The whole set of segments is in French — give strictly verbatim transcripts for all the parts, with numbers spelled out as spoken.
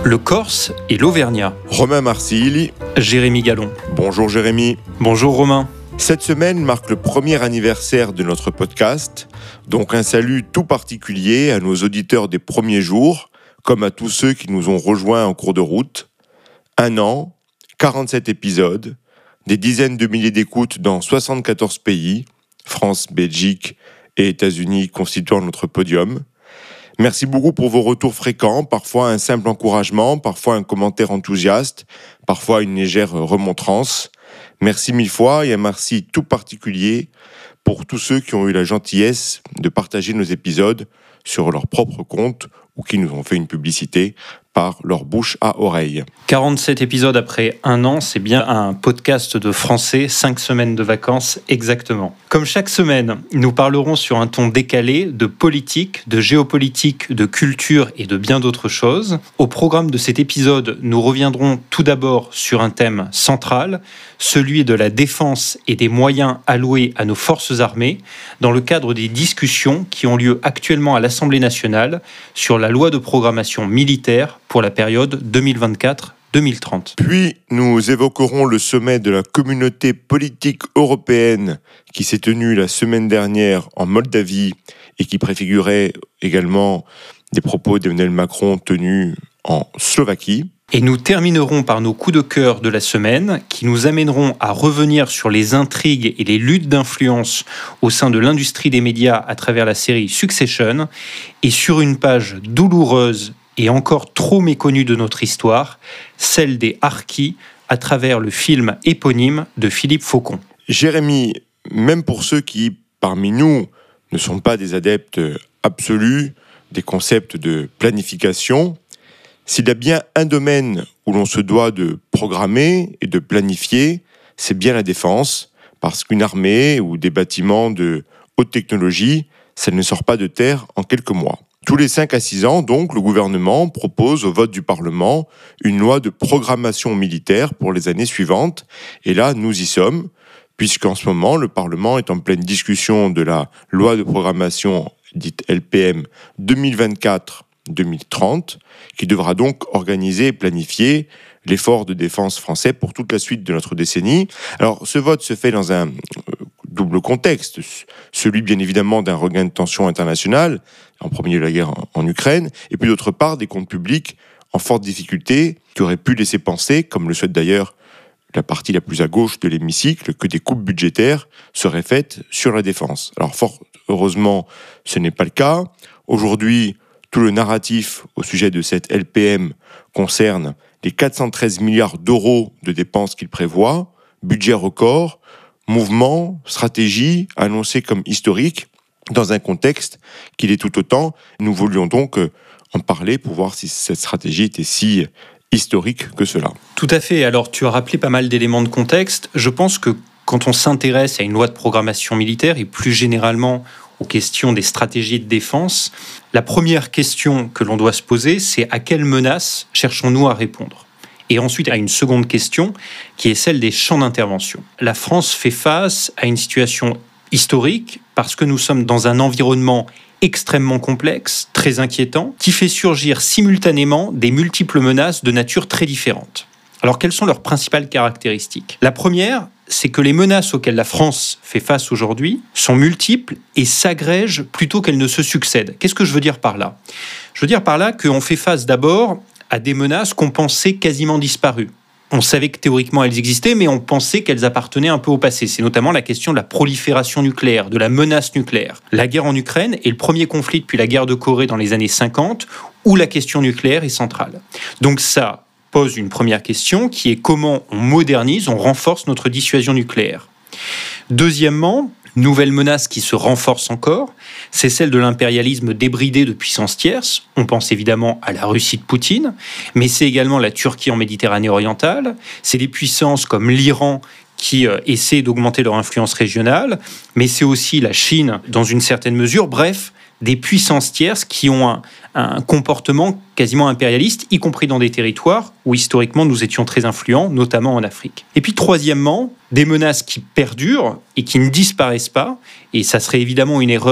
le Corse et l'Auvergnat. Romain Marsili. Jérémy Gallon. Bonjour Jérémy. Bonjour Romain. Cette semaine marque le premier anniversaire de notre podcast, donc un salut tout particulier à nos auditeurs des premiers jours, comme à tous ceux qui nous ont rejoints en cours de route. Un an, quarante-sept épisodes, des dizaines de milliers d'écoutes dans soixante-quatorze pays, France, Belgique et États-Unis constituant notre podium. Merci beaucoup pour vos retours fréquents, parfois un simple encouragement, parfois un commentaire enthousiaste, parfois une légère remontrance. Merci mille fois et un merci tout particulier pour tous ceux qui ont eu la gentillesse de partager nos épisodes sur leur propre compte ou qui nous ont fait une publicité par leur bouche à oreille. quarante-sept épisodes après un an, c'est bien un podcast de français, cinq semaines de vacances exactement. Comme chaque semaine, nous parlerons sur un ton décalé de politique, de géopolitique, de culture et de bien d'autres choses. Au programme de cet épisode, nous reviendrons tout d'abord sur un thème central, celui de la défense et des moyens alloués à nos forces armées, dans le cadre des discussions qui ont lieu actuellement à l'Assemblée nationale sur la loi de programmation militaire pour la période deux mille vingt-quatre deux mille trente. Puis, nous évoquerons le sommet de la communauté politique européenne qui s'est tenu la semaine dernière en Moldavie et qui préfigurait également des propos d'Emmanuel Macron tenus en Slovaquie. Et nous terminerons par nos coups de cœur de la semaine qui nous amèneront à revenir sur les intrigues et les luttes d'influence au sein de l'industrie des médias à travers la série Succession et sur une page douloureuse et encore trop méconnue de notre histoire, celle des Harkis à travers le film éponyme de Philippe Faucon. Jérémy, même pour ceux qui, parmi nous, ne sont pas des adeptes absolus des concepts de planification, s'il y a bien un domaine où l'on se doit de programmer et de planifier, c'est bien la défense, parce qu'une armée ou des bâtiments de haute technologie, ça ne sort pas de terre en quelques mois. Tous les cinq à six ans, donc, le gouvernement propose au vote du Parlement une loi de programmation militaire pour les années suivantes. Et là, nous y sommes, puisqu'en ce moment, le Parlement est en pleine discussion de la loi de programmation dite L P M deux mille vingt-quatre deux mille trente, qui devra donc organiser et planifier l'effort de défense français pour toute la suite de notre décennie. Alors, ce vote se fait dans un double contexte, celui bien évidemment d'un regain de tension internationale, en premier lieu la guerre en, en Ukraine, et puis d'autre part des comptes publics en forte difficulté qui auraient pu laisser penser, comme le souhaite d'ailleurs la partie la plus à gauche de l'hémicycle, que des coupes budgétaires seraient faites sur la défense. Alors fort heureusement, ce n'est pas le cas. Aujourd'hui, tout le narratif au sujet de cette L P M concerne les quatre cent treize milliards d'euros de dépenses qu'il prévoit, budget record, mouvement, stratégie annoncée comme historique, dans un contexte qu'il est tout autant. Nous voulions donc en parler pour voir si cette stratégie était si historique que cela. Tout à fait. Alors, tu as rappelé pas mal d'éléments de contexte. Je pense que quand on s'intéresse à une loi de programmation militaire et plus généralement aux questions des stratégies de défense, la première question que l'on doit se poser, c'est à quelles menaces cherchons-nous à répondre ? Et ensuite, à une seconde question, qui est celle des champs d'intervention. La France fait face à une situation historique parce que nous sommes dans un environnement extrêmement complexe, très inquiétant, qui fait surgir simultanément des multiples menaces de nature très différentes. Alors, quelles sont leurs principales caractéristiques ? La première, c'est que les menaces auxquelles la France fait face aujourd'hui sont multiples et s'agrègent plutôt qu'elles ne se succèdent. Qu'est-ce que je veux dire par là ? Je veux dire par là qu'on fait face d'abord à des menaces qu'on pensait quasiment disparues. On savait que théoriquement elles existaient, mais on pensait qu'elles appartenaient un peu au passé. C'est notamment la question de la prolifération nucléaire, de la menace nucléaire. La guerre en Ukraine est le premier conflit depuis la guerre de Corée dans les années cinquante, où la question nucléaire est centrale. Donc ça pose une première question, qui est comment on modernise, on renforce notre dissuasion nucléaire. Deuxièmement, nouvelle menace qui se renforce encore, c'est celle de l'impérialisme débridé de puissances tierces. On pense évidemment à la Russie de Poutine, mais c'est également la Turquie en Méditerranée orientale, c'est des puissances comme l'Iran qui euh, essaient d'augmenter leur influence régionale, mais c'est aussi la Chine dans une certaine mesure, bref, des puissances tierces qui ont un, un comportement quasiment impérialiste, y compris dans des territoires où historiquement nous étions très influents, notamment en Afrique. Et puis troisièmement, des menaces qui perdurent et qui ne disparaissent pas, et ça serait évidemment une erreur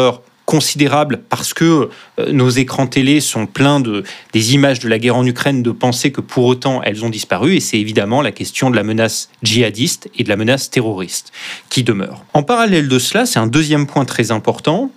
considérable parce que euh, nos écrans télé sont pleins de, des images de la guerre en Ukraine, de penser que pour autant elles ont disparu, et c'est évidemment la question de la menace djihadiste et de la menace terroriste qui demeure. En parallèle de cela, c'est un deuxième point très important,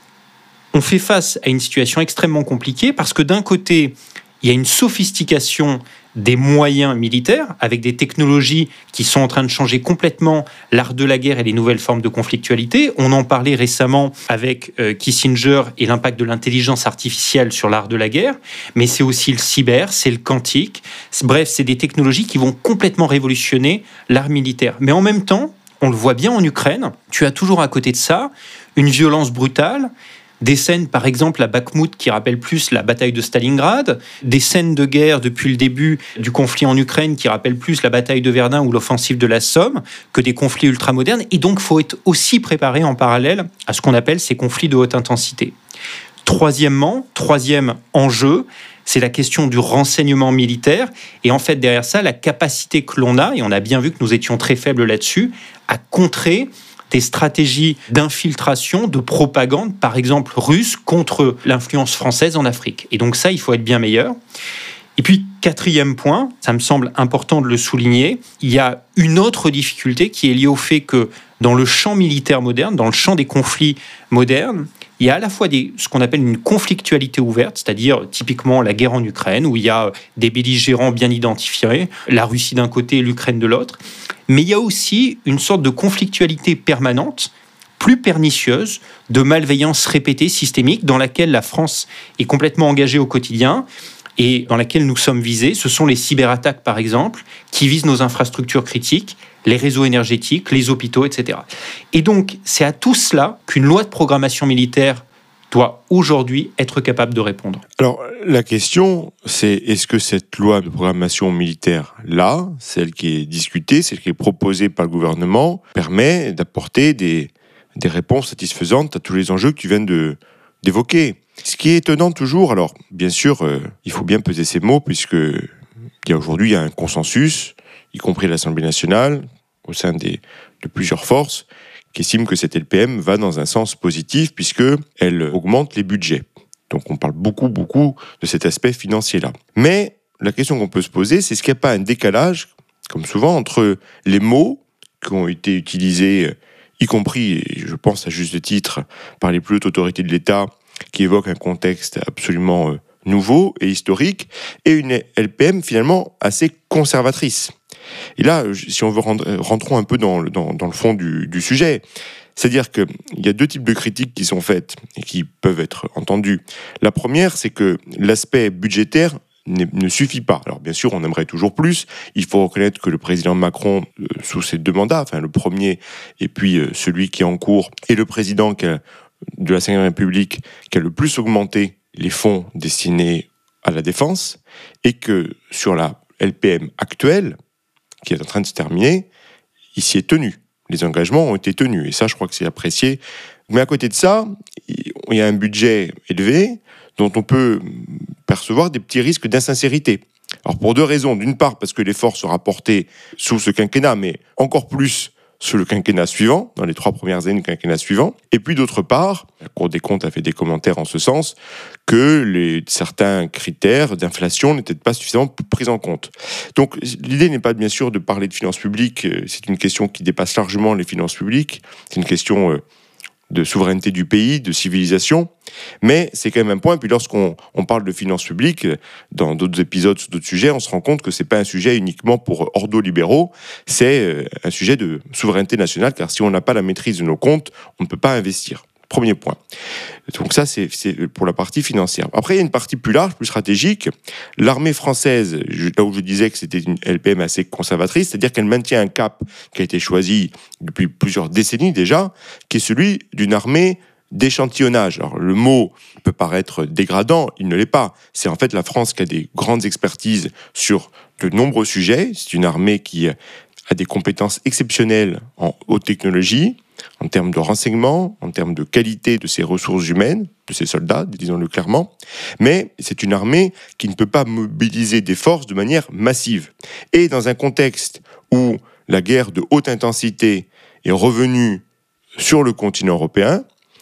on fait face à une situation extrêmement compliquée parce que d'un côté, il y a une sophistication des moyens militaires, avec des technologies qui sont en train de changer complètement l'art de la guerre et les nouvelles formes de conflictualité. On en parlait récemment avec euh, Kissinger et l'impact de l'intelligence artificielle sur l'art de la guerre, mais c'est aussi le cyber, c'est le quantique. Bref, c'est des technologies qui vont complètement révolutionner l'art militaire. Mais en même temps, on le voit bien en Ukraine, tu as toujours à côté de ça une violence brutale, des scènes, par exemple, à Bakhmout, qui rappellent plus la bataille de Stalingrad, des scènes de guerre depuis le début du conflit en Ukraine, qui rappellent plus la bataille de Verdun ou l'offensive de la Somme, que des conflits ultramodernes. Et donc, il faut être aussi préparé en parallèle à ce qu'on appelle ces conflits de haute intensité. Troisièmement, troisième enjeu, c'est la question du renseignement militaire. Et en fait, derrière ça, la capacité que l'on a, et on a bien vu que nous étions très faibles là-dessus, à contrer des stratégies d'infiltration, de propagande, par exemple russe, contre l'influence française en Afrique. Et donc ça, il faut être bien meilleur. Et puis, quatrième point, ça me semble important de le souligner, il y a une autre difficulté qui est liée au fait que dans le champ militaire moderne, dans le champ des conflits modernes, il y a à la fois des, ce qu'on appelle une conflictualité ouverte, c'est-à-dire typiquement la guerre en Ukraine, où il y a des belligérants bien identifiés, la Russie d'un côté et l'Ukraine de l'autre, mais il y a aussi une sorte de conflictualité permanente, plus pernicieuse, de malveillance répétée, systémique, dans laquelle la France est complètement engagée au quotidien, et dans laquelle nous sommes visés. Ce sont les cyberattaques, par exemple, qui visent nos infrastructures critiques, les réseaux énergétiques, les hôpitaux, et cetera. Et donc, c'est à tout cela qu'une loi de programmation militaire doit aujourd'hui être capable de répondre. Alors, la question, c'est est-ce que cette loi de programmation militaire-là, celle qui est discutée, celle qui est proposée par le gouvernement, permet d'apporter des, des réponses satisfaisantes à tous les enjeux que tu viens de, d'évoquer. Ce qui est étonnant toujours, alors, bien sûr, euh, il faut bien peser ces mots, puisque il y a aujourd'hui il y a un consensus, y compris à l'Assemblée nationale, au sein des, de plusieurs forces, qui estiment que cette L P M va dans un sens positif, puisqu'elle augmente les budgets. Donc on parle beaucoup, beaucoup de cet aspect financier-là. Mais la question qu'on peut se poser, c'est est-ce qu'il n'y a pas un décalage, comme souvent, entre les mots qui ont été utilisés, y compris, et je pense à juste titre, par les plus hautes autorités de l'État, qui évoquent un contexte absolument nouveau et historique, et une L P M finalement assez conservatrice. Et là, si on veut rendre, rentrons un peu dans, dans, dans le fond du, du sujet, c'est-à-dire qu'il y a deux types de critiques qui sont faites et qui peuvent être entendues. La première, c'est que l'aspect budgétaire ne suffit pas. Alors bien sûr, on aimerait toujours plus. Il faut reconnaître que le président Macron, euh, sous ses deux mandats, enfin le premier et puis euh, celui qui est en cours, est le président qui a, de la cinquième République qui a le plus augmenté les fonds destinés à la défense, et que sur la L P M actuelle, qui est en train de se terminer, il s'y est tenu. Les engagements ont été tenus, et ça, je crois que c'est apprécié. Mais à côté de ça, il y a un budget élevé dont on peut percevoir des petits risques d'insincérité. Alors pour deux raisons. D'une part, parce que l'effort sera porté sous ce quinquennat, mais encore plus sous le quinquennat suivant, dans les trois premières années du quinquennat suivant. Et puis d'autre part, la Cour des comptes a fait des commentaires en ce sens, que les, certains critères d'inflation n'étaient pas suffisamment pris en compte. Donc l'idée n'est pas bien sûr de parler de finances publiques, c'est une question qui dépasse largement les finances publiques, c'est une question de souveraineté du pays, de civilisation, mais c'est quand même un point. Puis lorsqu'on on parle de finances publiques, dans d'autres épisodes, sur d'autres sujets, on se rend compte que c'est pas un sujet uniquement pour ordolibéraux, c'est un sujet de souveraineté nationale, car si on n'a pas la maîtrise de nos comptes, on ne peut pas investir. Premier point. Donc ça, c'est, c'est pour la partie financière. Après, il y a une partie plus large, plus stratégique. L'armée française, là où je disais que c'était une L P M assez conservatrice, c'est-à-dire qu'elle maintient un cap qui a été choisi depuis plusieurs décennies déjà, qui est celui d'une armée d'échantillonnage. Alors, le mot peut paraître dégradant, il ne l'est pas. C'est en fait la France qui a des grandes expertises sur de nombreux sujets. C'est une armée qui a des compétences exceptionnelles en haute technologie, en termes de renseignement, en termes de qualité de ses ressources humaines, de ses soldats, disons-le clairement. Mais c'est une armée qui ne peut pas mobiliser des forces de manière massive. Et dans un contexte où la guerre de haute intensité est revenue sur le continent européen,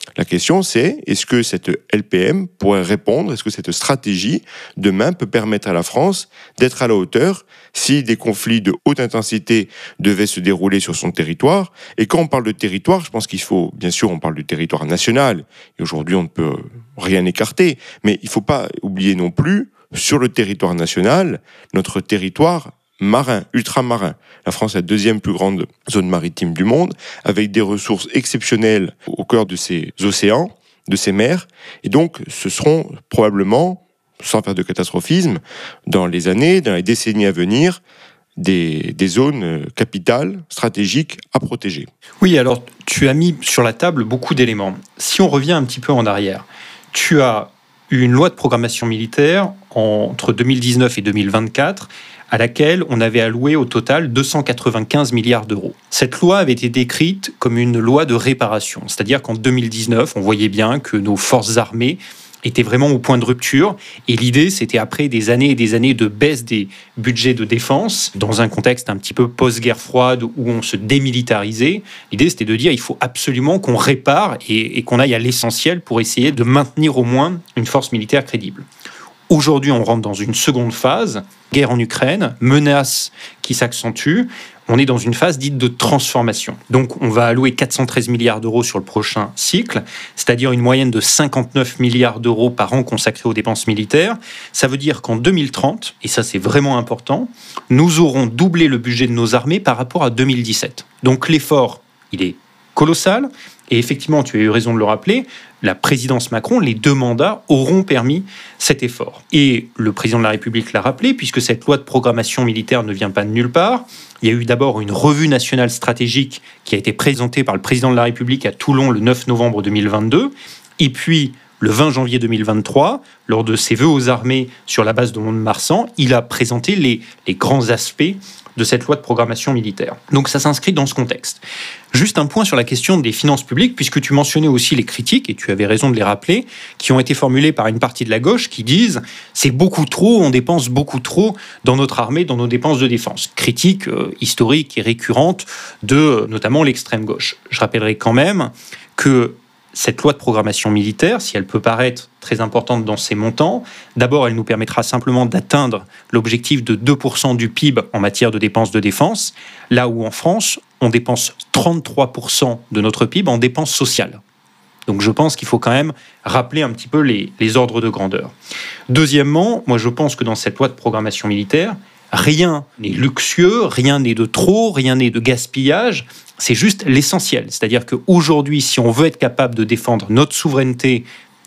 La question, c'est est-ce que cette L P M pourrait répondre, est-ce que cette stratégie, demain, peut permettre à la France d'être à la hauteur si des conflits de haute intensité devaient se dérouler sur son territoire. Et quand on parle de territoire, je pense qu'il faut, bien sûr, on parle du territoire national, et aujourd'hui, on ne peut rien écarter, mais il ne faut pas oublier non plus, sur le territoire national, notre territoire marin, ultramarin. La France est la deuxième plus grande zone maritime du monde, avec des ressources exceptionnelles au cœur de ces océans, de ces mers. Et donc, ce seront probablement, sans faire de catastrophisme, dans les années, dans les décennies à venir, des, des zones capitales, stratégiques à protéger. Oui, alors tu as mis sur la table beaucoup d'éléments. Si on revient un petit peu en arrière, tu as eu une loi de programmation militaire entre deux mille dix-neuf et deux mille vingt-quatre, à laquelle on avait alloué au total deux cent quatre-vingt-quinze milliards d'euros. Cette loi avait été décrite comme une loi de réparation, c'est-à-dire qu'en deux mille dix-neuf, on voyait bien que nos forces armées étaient vraiment au point de rupture, et l'idée, c'était après des années et des années de baisse des budgets de défense, dans un contexte un petit peu post-guerre froide où on se démilitarisait, l'idée, c'était de dire il faut absolument qu'on répare et, et qu'on aille à l'essentiel pour essayer de maintenir au moins une force militaire crédible. Aujourd'hui, on rentre dans une seconde phase, guerre en Ukraine, menace qui s'accentue. On est dans une phase dite de transformation. Donc, on va allouer quatre cent treize milliards d'euros sur le prochain cycle, c'est-à-dire une moyenne de cinquante-neuf milliards d'euros par an consacrés aux dépenses militaires. Ça veut dire qu'en deux mille trente, et ça c'est vraiment important, nous aurons doublé le budget de nos armées par rapport à deux mille dix-sept. Donc, l'effort, il est colossal. Et effectivement, tu as eu raison de le rappeler, la présidence Macron, les deux mandats auront permis cet effort. Et le président de la République l'a rappelé, puisque cette loi de programmation militaire ne vient pas de nulle part. Il y a eu d'abord une revue nationale stratégique qui a été présentée par le président de la République à Toulon le neuf novembre deux mille vingt-deux. Et puis, le vingt janvier deux mille vingt-trois, lors de ses vœux aux armées sur la base de Mont-de-Marsan, il a présenté les, les grands aspects de cette loi de programmation militaire. Donc ça s'inscrit dans ce contexte. Juste un point sur la question des finances publiques, puisque tu mentionnais aussi les critiques, et tu avais raison de les rappeler, qui ont été formulées par une partie de la gauche qui disent « c'est beaucoup trop, on dépense beaucoup trop dans notre armée, dans nos dépenses de défense ». Critique euh, historique et récurrente de euh, notamment l'extrême gauche. Je rappellerai quand même que cette loi de programmation militaire, si elle peut paraître très importante dans ses montants, d'abord, elle nous permettra simplement d'atteindre l'objectif de deux pour cent du P I B en matière de dépenses de défense, là où en France, on dépense trente-trois pour cent de notre P I B en dépenses sociales. Donc je pense qu'il faut quand même rappeler un petit peu les, les ordres de grandeur. Deuxièmement, moi je pense que dans cette loi de programmation militaire, rien n'est luxueux, rien n'est de trop, rien n'est de gaspillage. C'est juste l'essentiel. C'est-à-dire qu'aujourd'hui, si on veut être capable de défendre notre souveraineté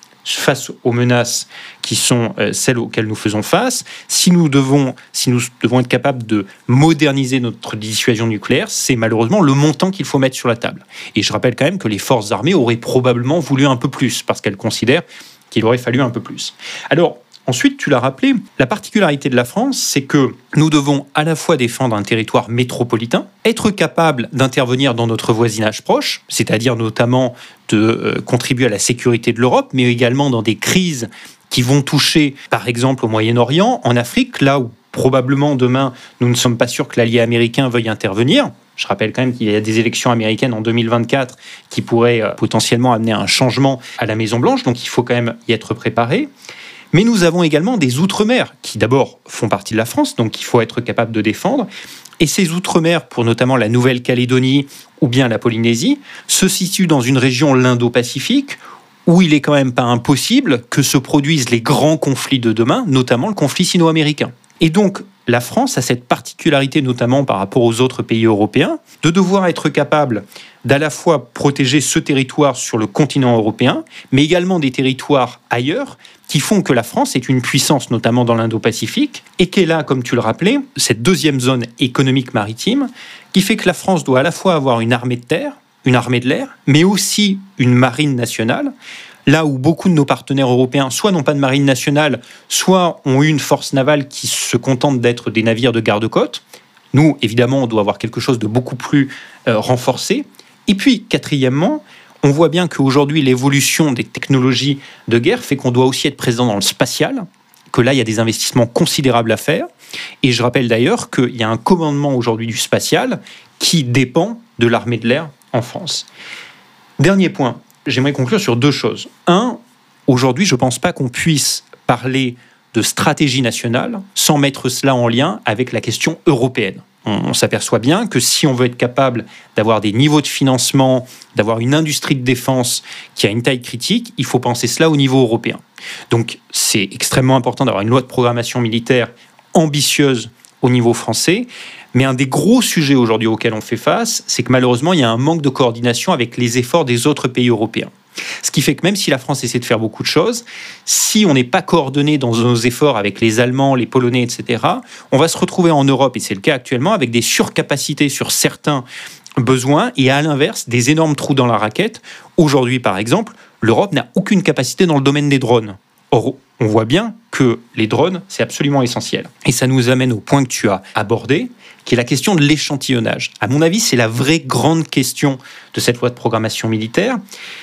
face aux menaces qui sont celles auxquelles nous faisons face, si nous devons, si nous devons être capables de moderniser notre dissuasion nucléaire, c'est malheureusement le montant qu'il faut mettre sur la table. Et je rappelle quand même que les forces armées auraient probablement voulu un peu plus, parce qu'elles considèrent qu'il aurait fallu un peu plus. Alors, ensuite, tu l'as rappelé, la particularité de la France, c'est que nous devons à la fois défendre un territoire métropolitain, être capable d'intervenir dans notre voisinage proche, c'est-à-dire notamment de euh, contribuer à la sécurité de l'Europe, mais également dans des crises qui vont toucher, par exemple, au Moyen-Orient, en Afrique, là où probablement demain, nous ne sommes pas sûrs que l'allié américain veuille intervenir. Je rappelle quand même qu'il y a des élections américaines en deux mille vingt-quatre qui pourraient euh, potentiellement amener un changement à la Maison-Blanche, donc il faut quand même y être préparé. Mais nous avons également des outre-mer qui d'abord font partie de la France, donc il faut être capable de défendre. Et ces outre-mer, pour notamment la Nouvelle-Calédonie ou bien la Polynésie, se situent dans une région l'Indo-Pacifique où il est quand même pas impossible que se produisent les grands conflits de demain, notamment le conflit sino-américain. Et donc, la France a cette particularité, notamment par rapport aux autres pays européens, de devoir être capable d'à la fois protéger ce territoire sur le continent européen, mais également des territoires ailleurs, qui font que la France est une puissance, notamment dans l'Indo-Pacifique, et qu'elle a, comme tu le rappelais, cette deuxième zone économique maritime, qui fait que la France doit à la fois avoir une armée de terre, une armée de l'air, mais aussi une marine nationale, là où beaucoup de nos partenaires européens, soit n'ont pas de marine nationale, soit ont eu une force navale qui se contente d'être des navires de garde-côte. Nous, évidemment, on doit avoir quelque chose de beaucoup plus euh, renforcé. Et puis, quatrièmement, on voit bien qu'aujourd'hui, l'évolution des technologies de guerre fait qu'on doit aussi être présent dans le spatial, que là, il y a des investissements considérables à faire. Et je rappelle d'ailleurs qu'il y a un commandement aujourd'hui du spatial qui dépend de l'armée de l'air en France. Dernier point, J'aimerais conclure sur deux choses. Un, aujourd'hui, je ne pense pas qu'on puisse parler de stratégie nationale sans mettre cela en lien avec la question européenne. On, on s'aperçoit bien que si on veut être capable d'avoir des niveaux de financement, d'avoir une industrie de défense qui a une taille critique, il faut penser cela au niveau européen. Donc c'est extrêmement important d'avoir une loi de programmation militaire ambitieuse au niveau français. Mais un des gros sujets aujourd'hui auxquels on fait face, c'est que malheureusement, il y a un manque de coordination avec les efforts des autres pays européens. Ce qui fait que même si la France essaie de faire beaucoup de choses, si on n'est pas coordonné dans nos efforts avec les Allemands, les Polonais, et cetera, on va se retrouver en Europe, et c'est le cas actuellement, avec des surcapacités sur certains besoins et à l'inverse, des énormes trous dans la raquette. Aujourd'hui, par exemple, l'Europe n'a aucune capacité dans le domaine des drones. Or, on voit bien que les drones, c'est absolument essentiel. Et ça nous amène au point que tu as abordé, qui est la question de l'échantillonnage. À mon avis, c'est la vraie grande question de cette loi de programmation militaire.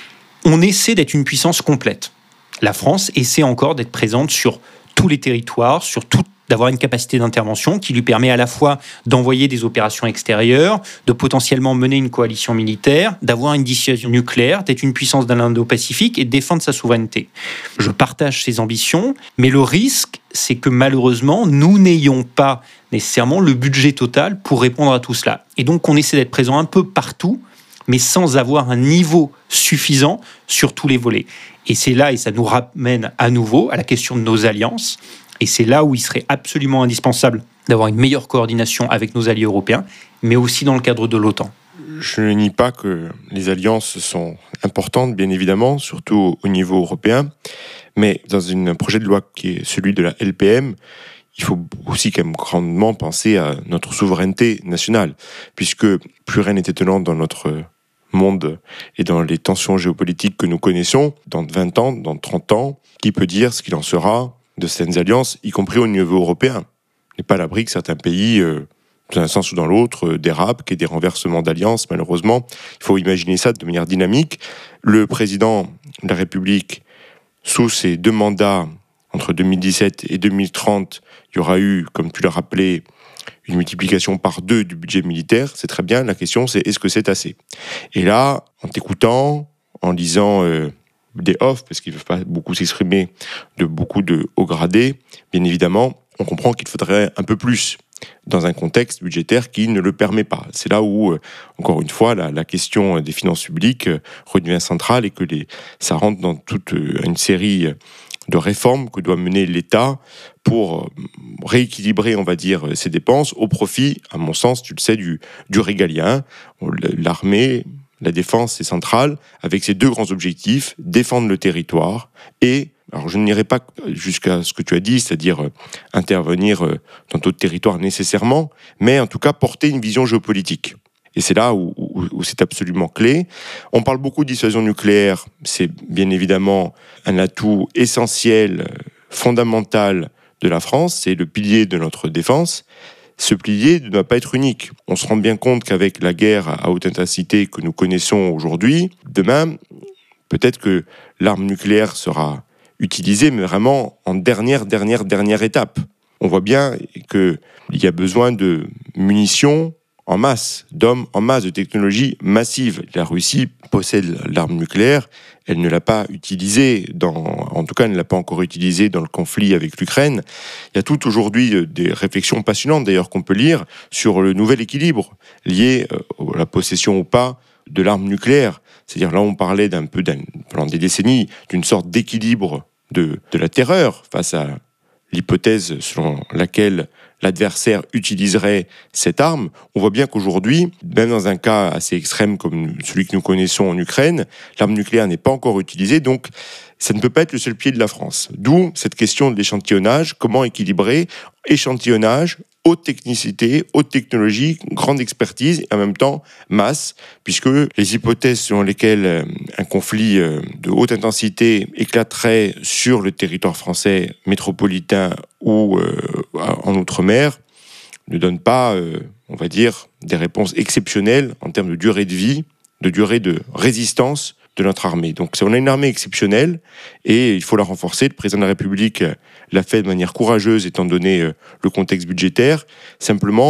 On essaie d'être une puissance complète. La France essaie encore d'être présente sur tous les territoires, sur tout, d'avoir une capacité d'intervention qui lui permet à la fois d'envoyer des opérations extérieures, de potentiellement mener une coalition militaire, d'avoir une dissuasion nucléaire, d'être une puissance dans l'Indo-Pacifique et de défendre sa souveraineté. Je partage ces ambitions, mais le risque, c'est que malheureusement, nous n'ayons pas nécessairement le budget total pour répondre à tout cela. Et donc, on essaie d'être présent un peu partout, mais sans avoir un niveau suffisant sur tous les volets. Et c'est là, et ça nous ramène à nouveau à la question de nos alliances, et c'est là où il serait absolument indispensable d'avoir une meilleure coordination avec nos alliés européens, mais aussi dans le cadre de l'OTAN. Je ne nie pas que les alliances sont importantes, bien évidemment, surtout au niveau européen, mais dans un projet de loi qui est celui de la L P M, il faut aussi quand même grandement penser à notre souveraineté nationale, puisque plus rien n'est étonnant dans notre monde et dans les tensions géopolitiques que nous connaissons, dans vingt ans, dans trente ans, qui peut dire ce qu'il en sera de certaines alliances, y compris au niveau européen. On n'est pas à l'abri que certains pays, euh, dans un sens ou dans l'autre, euh, dérapent, qu'il y ait des renversements d'alliances, malheureusement. Il faut imaginer ça de manière dynamique. Le président de la République, sous ses deux mandats, entre deux mille dix-sept et deux mille trente, il y aura eu, comme tu l'as rappelé, une multiplication par deux du budget militaire. C'est très bien. La question, c'est est-ce que c'est assez ? Et là, en t'écoutant, en lisant euh, des offs, parce qu'ils ne peuvent pas beaucoup s'exprimer, de beaucoup de hauts gradés, bien évidemment, on comprend qu'il faudrait un peu plus dans un contexte budgétaire qui ne le permet pas. C'est là où, euh, encore une fois, la, la question des finances publiques euh, redevient centrale et que les, ça rentre dans toute euh, une série de réformes que doit mener l'État pour rééquilibrer, on va dire, ses dépenses au profit, à mon sens, tu le sais, du, du régalien. L'armée, la défense est centrale, avec ses deux grands objectifs, défendre le territoire et, alors je n'irai pas jusqu'à ce que tu as dit, c'est-à-dire euh, intervenir euh, dans d'autres territoires nécessairement, mais en tout cas porter une vision géopolitique. Et c'est là où, où, où c'est absolument clé. On parle beaucoup de dissuasion nucléaire, c'est bien évidemment un atout essentiel, fondamental de la France, c'est le pilier de notre défense. Ce pilier ne doit pas être unique. On se rend bien compte qu'avec la guerre à haute intensité que nous connaissons aujourd'hui, demain, peut-être que l'arme nucléaire sera utilisée, mais vraiment en dernière, dernière, dernière étape. On voit bien qu'il y a besoin de munitions en masse, d'hommes en masse, de technologies massives. La Russie possède l'arme nucléaire, elle ne l'a pas utilisée, dans, en tout cas elle ne l'a pas encore utilisée dans le conflit avec l'Ukraine. Il y a tout aujourd'hui des réflexions passionnantes d'ailleurs qu'on peut lire sur le nouvel équilibre lié à la possession ou pas de l'arme nucléaire. C'est-à-dire là on parlait d'un peu, d'un, pendant des décennies, d'une sorte d'équilibre de, de la terreur face à l'hypothèse selon laquelle l'adversaire utiliserait cette arme. On voit bien qu'aujourd'hui, même dans un cas assez extrême comme celui que nous connaissons en Ukraine, l'arme nucléaire n'est pas encore utilisée, donc ça ne peut pas être le seul pied de la France. D'où cette question de l'échantillonnage, comment équilibrer échantillonnage, haute technicité, haute technologie, grande expertise et en même temps masse, puisque les hypothèses selon lesquelles un conflit de haute intensité éclaterait sur le territoire français métropolitain ou euh, en Outre-mer ne donnent pas, euh, on va dire, des réponses exceptionnelles en termes de durée de vie, de durée de résistance de notre armée. Donc on a une armée exceptionnelle et il faut la renforcer. Le président de la République l'a fait de manière courageuse étant donné euh, le contexte budgétaire. Simplement,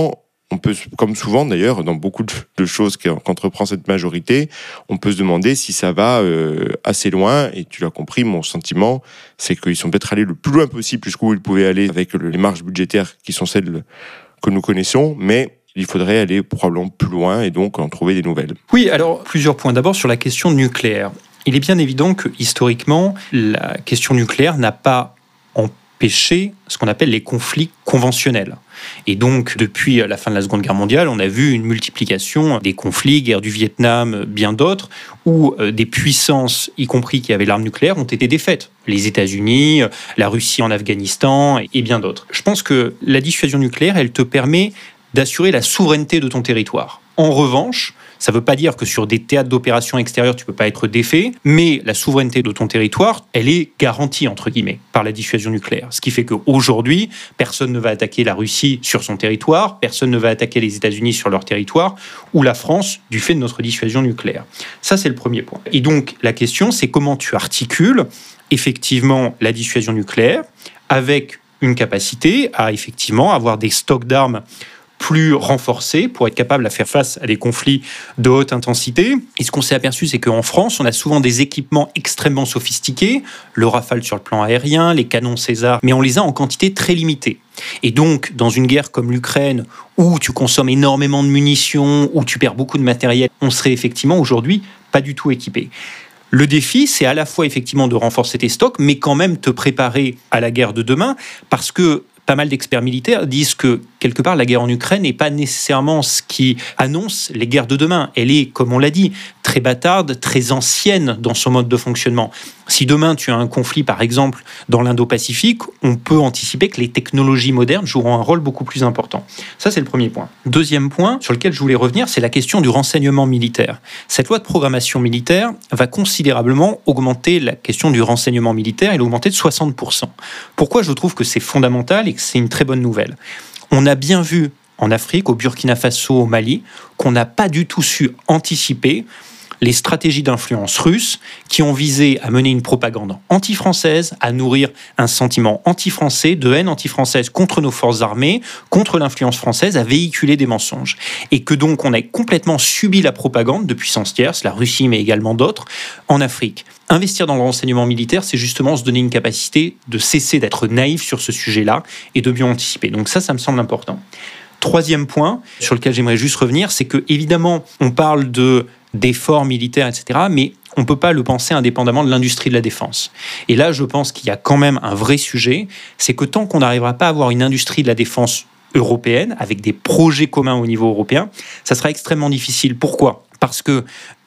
on peut, comme souvent d'ailleurs, dans beaucoup de choses qu'entreprend cette majorité, on peut se demander si ça va euh, assez loin. Et tu l'as compris, mon sentiment, c'est qu'ils sont peut-être allés le plus loin possible jusqu'où ils pouvaient aller avec les marges budgétaires qui sont celles que nous connaissons, mais il faudrait aller probablement plus loin et donc en trouver des nouvelles. Oui, alors plusieurs points. D'abord sur la question nucléaire. Il est bien évident que historiquement, la question nucléaire n'a pas empêché ce qu'on appelle les conflits conventionnels. Et donc, depuis la fin de la Seconde Guerre mondiale, on a vu une multiplication des conflits, guerre du Vietnam, bien d'autres, où des puissances, y compris qui avaient l'arme nucléaire, ont été défaites. Les États-Unis, la Russie en Afghanistan et bien d'autres. Je pense que la dissuasion nucléaire, elle te permet d'assurer la souveraineté de ton territoire. En revanche, ça ne veut pas dire que sur des théâtres d'opérations extérieures, tu ne peux pas être défait, mais la souveraineté de ton territoire, elle est garantie, entre guillemets, par la dissuasion nucléaire. Ce qui fait qu'aujourd'hui, personne ne va attaquer la Russie sur son territoire, personne ne va attaquer les États-Unis sur leur territoire, ou la France, du fait de notre dissuasion nucléaire. Ça, c'est le premier point. Et donc, la question, c'est comment tu articules, effectivement, la dissuasion nucléaire avec une capacité à, effectivement, avoir des stocks d'armes plus renforcés pour être capable à faire face à des conflits de haute intensité. Et ce qu'on s'est aperçu, c'est qu'en France, on a souvent des équipements extrêmement sophistiqués, le Rafale sur le plan aérien, les canons César, mais on les a en quantité très limitée. Et donc, dans une guerre comme l'Ukraine, où tu consommes énormément de munitions, où tu perds beaucoup de matériel, on serait effectivement aujourd'hui pas du tout équipé. Le défi, c'est à la fois effectivement de renforcer tes stocks, mais quand même te préparer à la guerre de demain, parce que pas mal d'experts militaires disent que, quelque part, la guerre en Ukraine n'est pas nécessairement ce qui annonce les guerres de demain. Elle est, comme on l'a dit, très bâtarde, très ancienne dans son mode de fonctionnement. Si demain, tu as un conflit, par exemple, dans l'Indo-Pacifique, on peut anticiper que les technologies modernes joueront un rôle beaucoup plus important. Ça, c'est le premier point. Deuxième point sur lequel je voulais revenir, c'est la question du renseignement militaire. Cette loi de programmation militaire va considérablement augmenter la question du renseignement militaire et l'augmenter de soixante pour cent. Pourquoi je trouve que c'est fondamental et que c'est une très bonne nouvelle ? On a bien vu en Afrique, au Burkina Faso, au Mali, qu'on n'a pas du tout su anticiper les stratégies d'influence russes qui ont visé à mener une propagande anti-française, à nourrir un sentiment anti-français, de haine anti-française contre nos forces armées, contre l'influence française, à véhiculer des mensonges. Et que donc on a complètement subi la propagande de puissances tierces, la Russie mais également d'autres, en Afrique. Investir dans le renseignement militaire, c'est justement se donner une capacité de cesser d'être naïf sur ce sujet-là et de mieux anticiper. Donc ça, ça me semble important. Troisième point sur lequel j'aimerais juste revenir, c'est que évidemment, on parle de d'efforts militaires, et cetera, mais on ne peut pas le penser indépendamment de l'industrie de la défense. Et là, je pense qu'il y a quand même un vrai sujet, c'est que tant qu'on n'arrivera pas à avoir une industrie de la défense européenne, avec des projets communs au niveau européen, ça sera extrêmement difficile. Pourquoi ? Parce que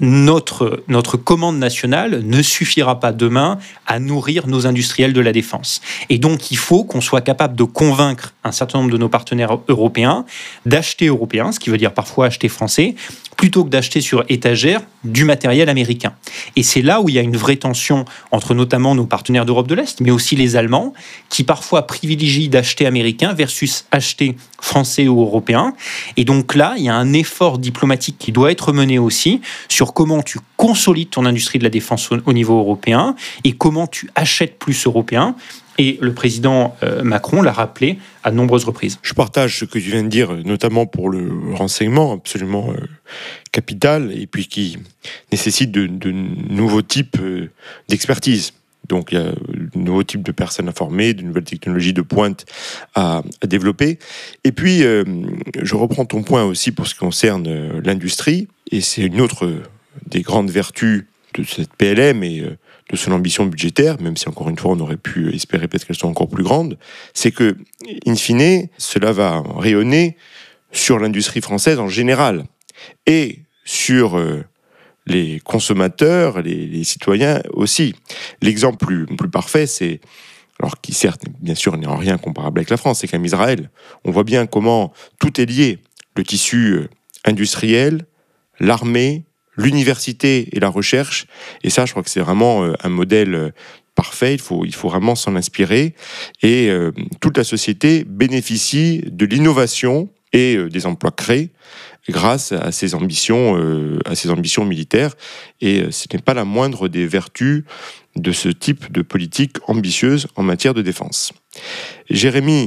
notre, notre commande nationale ne suffira pas demain à nourrir nos industriels de la défense. Et donc, il faut qu'on soit capable de convaincre un certain nombre de nos partenaires européens d'acheter européen, ce qui veut dire parfois acheter français, plutôt que d'acheter sur étagère du matériel américain. Et c'est là où il y a une vraie tension entre notamment nos partenaires d'Europe de l'Est, mais aussi les Allemands, qui parfois privilégient d'acheter américain versus acheter français ou européen. Et donc là, il y a un effort diplomatique qui doit être mené aussi sur comment tu consolides ton industrie de la défense au, au niveau européen et comment tu achètes plus européen. Et le président euh, Macron l'a rappelé à de nombreuses reprises. Je partage ce que tu viens de dire, notamment pour le renseignement, absolument euh, capital, et puis qui nécessite de, de nouveaux types euh, d'expertise. Donc il y a de nouveaux types de personnes à former, de nouvelles technologies de pointe à, à développer. Et puis, euh, je reprends ton point aussi pour ce qui concerne euh, l'industrie, et c'est une autre euh, des grandes vertus de cette P L M et euh, de son ambition budgétaire, même si encore une fois on aurait pu espérer peut-être qu'elles sont encore plus grandes, c'est que, in fine, cela va rayonner sur l'industrie française en général et sur euh, les consommateurs, les, les citoyens aussi. L'exemple plus, plus parfait, c'est, alors qui certes, bien sûr, n'est en rien comparable avec la France, c'est qu'en Israël, on voit bien comment tout est lié, le tissu industriel, l'armée, l'université et la recherche, et ça, je crois que c'est vraiment un modèle parfait, il faut, il faut vraiment s'en inspirer, et euh, toute la société bénéficie de l'innovation et euh, des emplois créés grâce à ses ambitions, euh, à ses ambitions militaires, et euh, ce n'est pas la moindre des vertus de ce type de politique ambitieuse en matière de défense. Jérémy,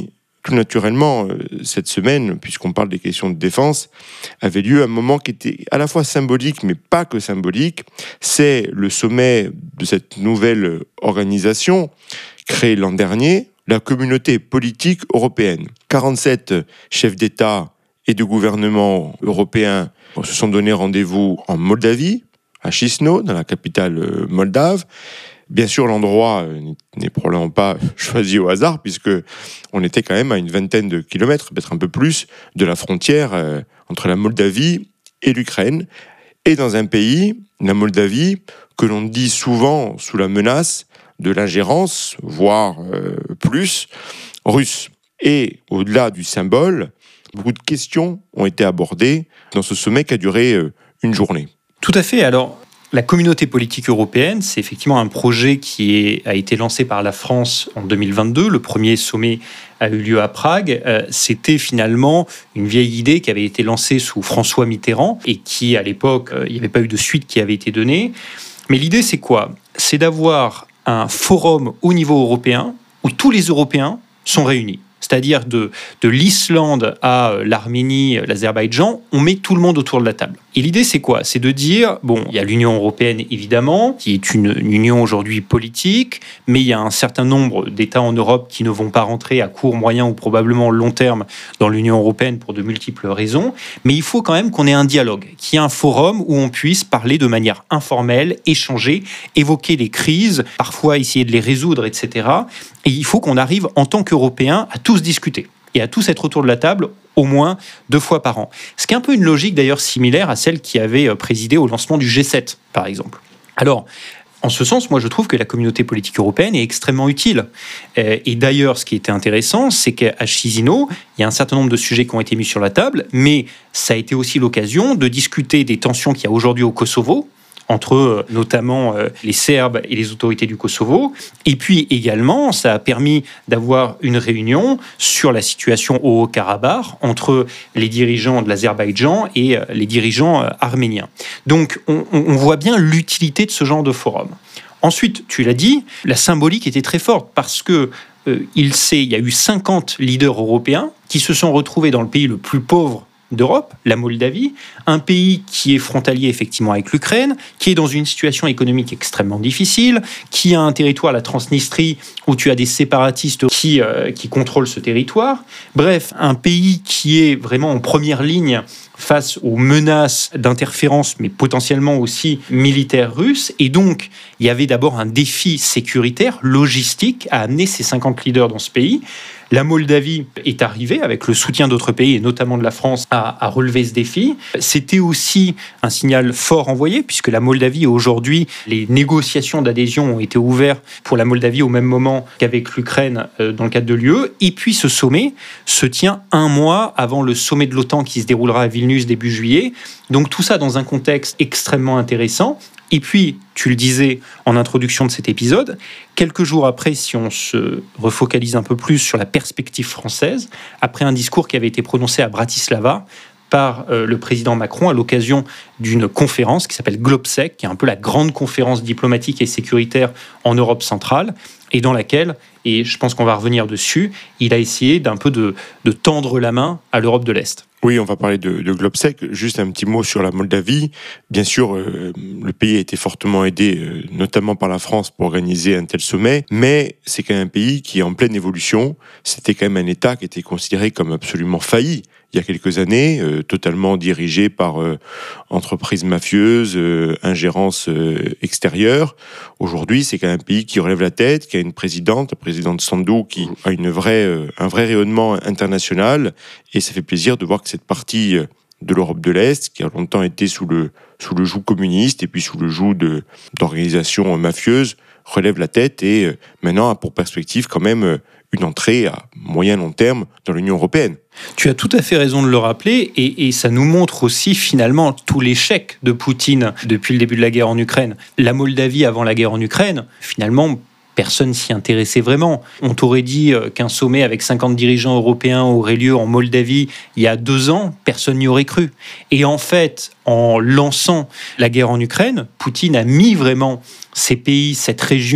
tout naturellement, cette semaine, puisqu'on parle des questions de défense, avait lieu un moment qui était à la fois symbolique, mais pas que symbolique. C'est le sommet de cette nouvelle organisation créée l'an dernier, la Communauté politique européenne. quarante-sept chefs d'État et de gouvernement européens se sont donné rendez-vous en Moldavie, à Chisinau, dans la capitale moldave. Bien sûr, l'endroit n'est probablement pas choisi au hasard, puisque on était quand même à une vingtaine de kilomètres, peut-être un peu plus, de la frontière entre la Moldavie et l'Ukraine, et dans un pays, la Moldavie, que l'on dit souvent sous la menace de l'ingérence, voire euh, plus, russe. Et au-delà du symbole, beaucoup de questions ont été abordées dans ce sommet qui a duré euh, une journée. Tout à fait. Alors, la communauté politique européenne, c'est effectivement un projet qui est, a été lancé par la France en deux mille vingt-deux. Le premier sommet a eu lieu à Prague. Euh, c'était finalement une vieille idée qui avait été lancée sous François Mitterrand et qui, à l'époque, euh, il n'y avait pas eu de suite qui avait été donnée. Mais l'idée, c'est quoi ? C'est d'avoir un forum au niveau européen où tous les Européens sont réunis. C'est-à-dire de, de l'Islande à l'Arménie, l'Azerbaïdjan, on met tout le monde autour de la table. Et l'idée, c'est quoi ? C'est de dire, bon, il y a l'Union européenne, évidemment, qui est une, une union aujourd'hui politique, mais il y a un certain nombre d'États en Europe qui ne vont pas rentrer à court, moyen ou probablement long terme dans l'Union européenne pour de multiples raisons. Mais il faut quand même qu'on ait un dialogue, qu'il y ait un forum où on puisse parler de manière informelle, échanger, évoquer les crises, parfois essayer de les résoudre, et cetera. Et il faut qu'on arrive, en tant qu'Européens, à tous discuter et à tous être autour de la table au moins deux fois par an. Ce qui est un peu une logique d'ailleurs similaire à celle qui avait présidé au lancement du G sept, par exemple. Alors, en ce sens, moi je trouve que la communauté politique européenne est extrêmement utile. Et d'ailleurs, ce qui était intéressant, c'est qu'à Chisinau, il y a un certain nombre de sujets qui ont été mis sur la table, mais ça a été aussi l'occasion de discuter des tensions qu'il y a aujourd'hui au Kosovo, entre notamment les Serbes et les autorités du Kosovo. Et puis également, ça a permis d'avoir une réunion sur la situation au Haut-Karabakh entre les dirigeants de l'Azerbaïdjan et les dirigeants arméniens. Donc on, on voit bien l'utilité de ce genre de forum. Ensuite, tu l'as dit, la symbolique était très forte parce que euh, il, sait, il y a eu cinquante leaders européens qui se sont retrouvés dans le pays le plus pauvre d'Europe, la Moldavie, un pays qui est frontalier effectivement avec l'Ukraine, qui est dans une situation économique extrêmement difficile, qui a un territoire, la Transnistrie, où tu as des séparatistes qui, euh, qui contrôlent ce territoire. Bref, un pays qui est vraiment en première ligne face aux menaces d'interférence, mais potentiellement aussi militaires russes. Et donc, il y avait d'abord un défi sécuritaire, logistique, à amener ces cinquante leaders dans ce pays. La Moldavie est arrivée, avec le soutien d'autres pays, et notamment de la France, à, à relever ce défi. C'était aussi un signal fort envoyé, puisque la Moldavie, aujourd'hui, les négociations d'adhésion ont été ouvertes pour la Moldavie au même moment qu'avec l'Ukraine euh, dans le cadre de l'U E. Et puis, ce sommet se tient un mois avant le sommet de l'OTAN qui se déroulera à Vilnius début juillet. Donc, tout ça dans un contexte extrêmement intéressant. Et puis, tu le disais en introduction de cet épisode, quelques jours après, si on se refocalise un peu plus sur la perspective française, après un discours qui avait été prononcé à Bratislava par euh, le président Macron à l'occasion d'une conférence qui s'appelle GlobSec, qui est un peu la grande conférence diplomatique et sécuritaire en Europe centrale, et dans laquelle, et je pense qu'on va revenir dessus, il a essayé d'un peu de, de tendre la main à l'Europe de l'Est. Oui, on va parler de, de GlobSec. Juste un petit mot sur la Moldavie. Bien sûr, euh, le pays a été fortement aidé, euh, notamment par la France, pour organiser un tel sommet, mais c'est quand même un pays qui est en pleine évolution. C'était quand même un État qui était considéré comme absolument failli il y a quelques années, euh, totalement dirigé par euh, entreprises mafieuses, euh, ingérence euh, extérieure. Aujourd'hui, c'est quand même un pays qui relève la tête, qui a une présidente, la présidente Sandu, qui a une vraie, euh, un vrai rayonnement international, et ça fait plaisir de voir que cette partie de l'Europe de l'Est, qui a longtemps été sous le, sous le joug communiste et puis sous le joug de, d'organisations mafieuses, relève la tête et euh, maintenant a pour perspective quand même euh, une entrée à moyen long terme dans l'Union européenne. Tu as tout à fait raison de le rappeler et, et ça nous montre aussi finalement tout l'échec de Poutine depuis le début de la guerre en Ukraine. La Moldavie avant la guerre en Ukraine, finalement, personne s'y intéressait vraiment. On t'aurait dit qu'un sommet avec cinquante dirigeants européens aurait lieu en Moldavie il y a deux ans, personne n'y aurait cru. Et en fait, en lançant la guerre en Ukraine, Poutine a mis vraiment ces pays, cette région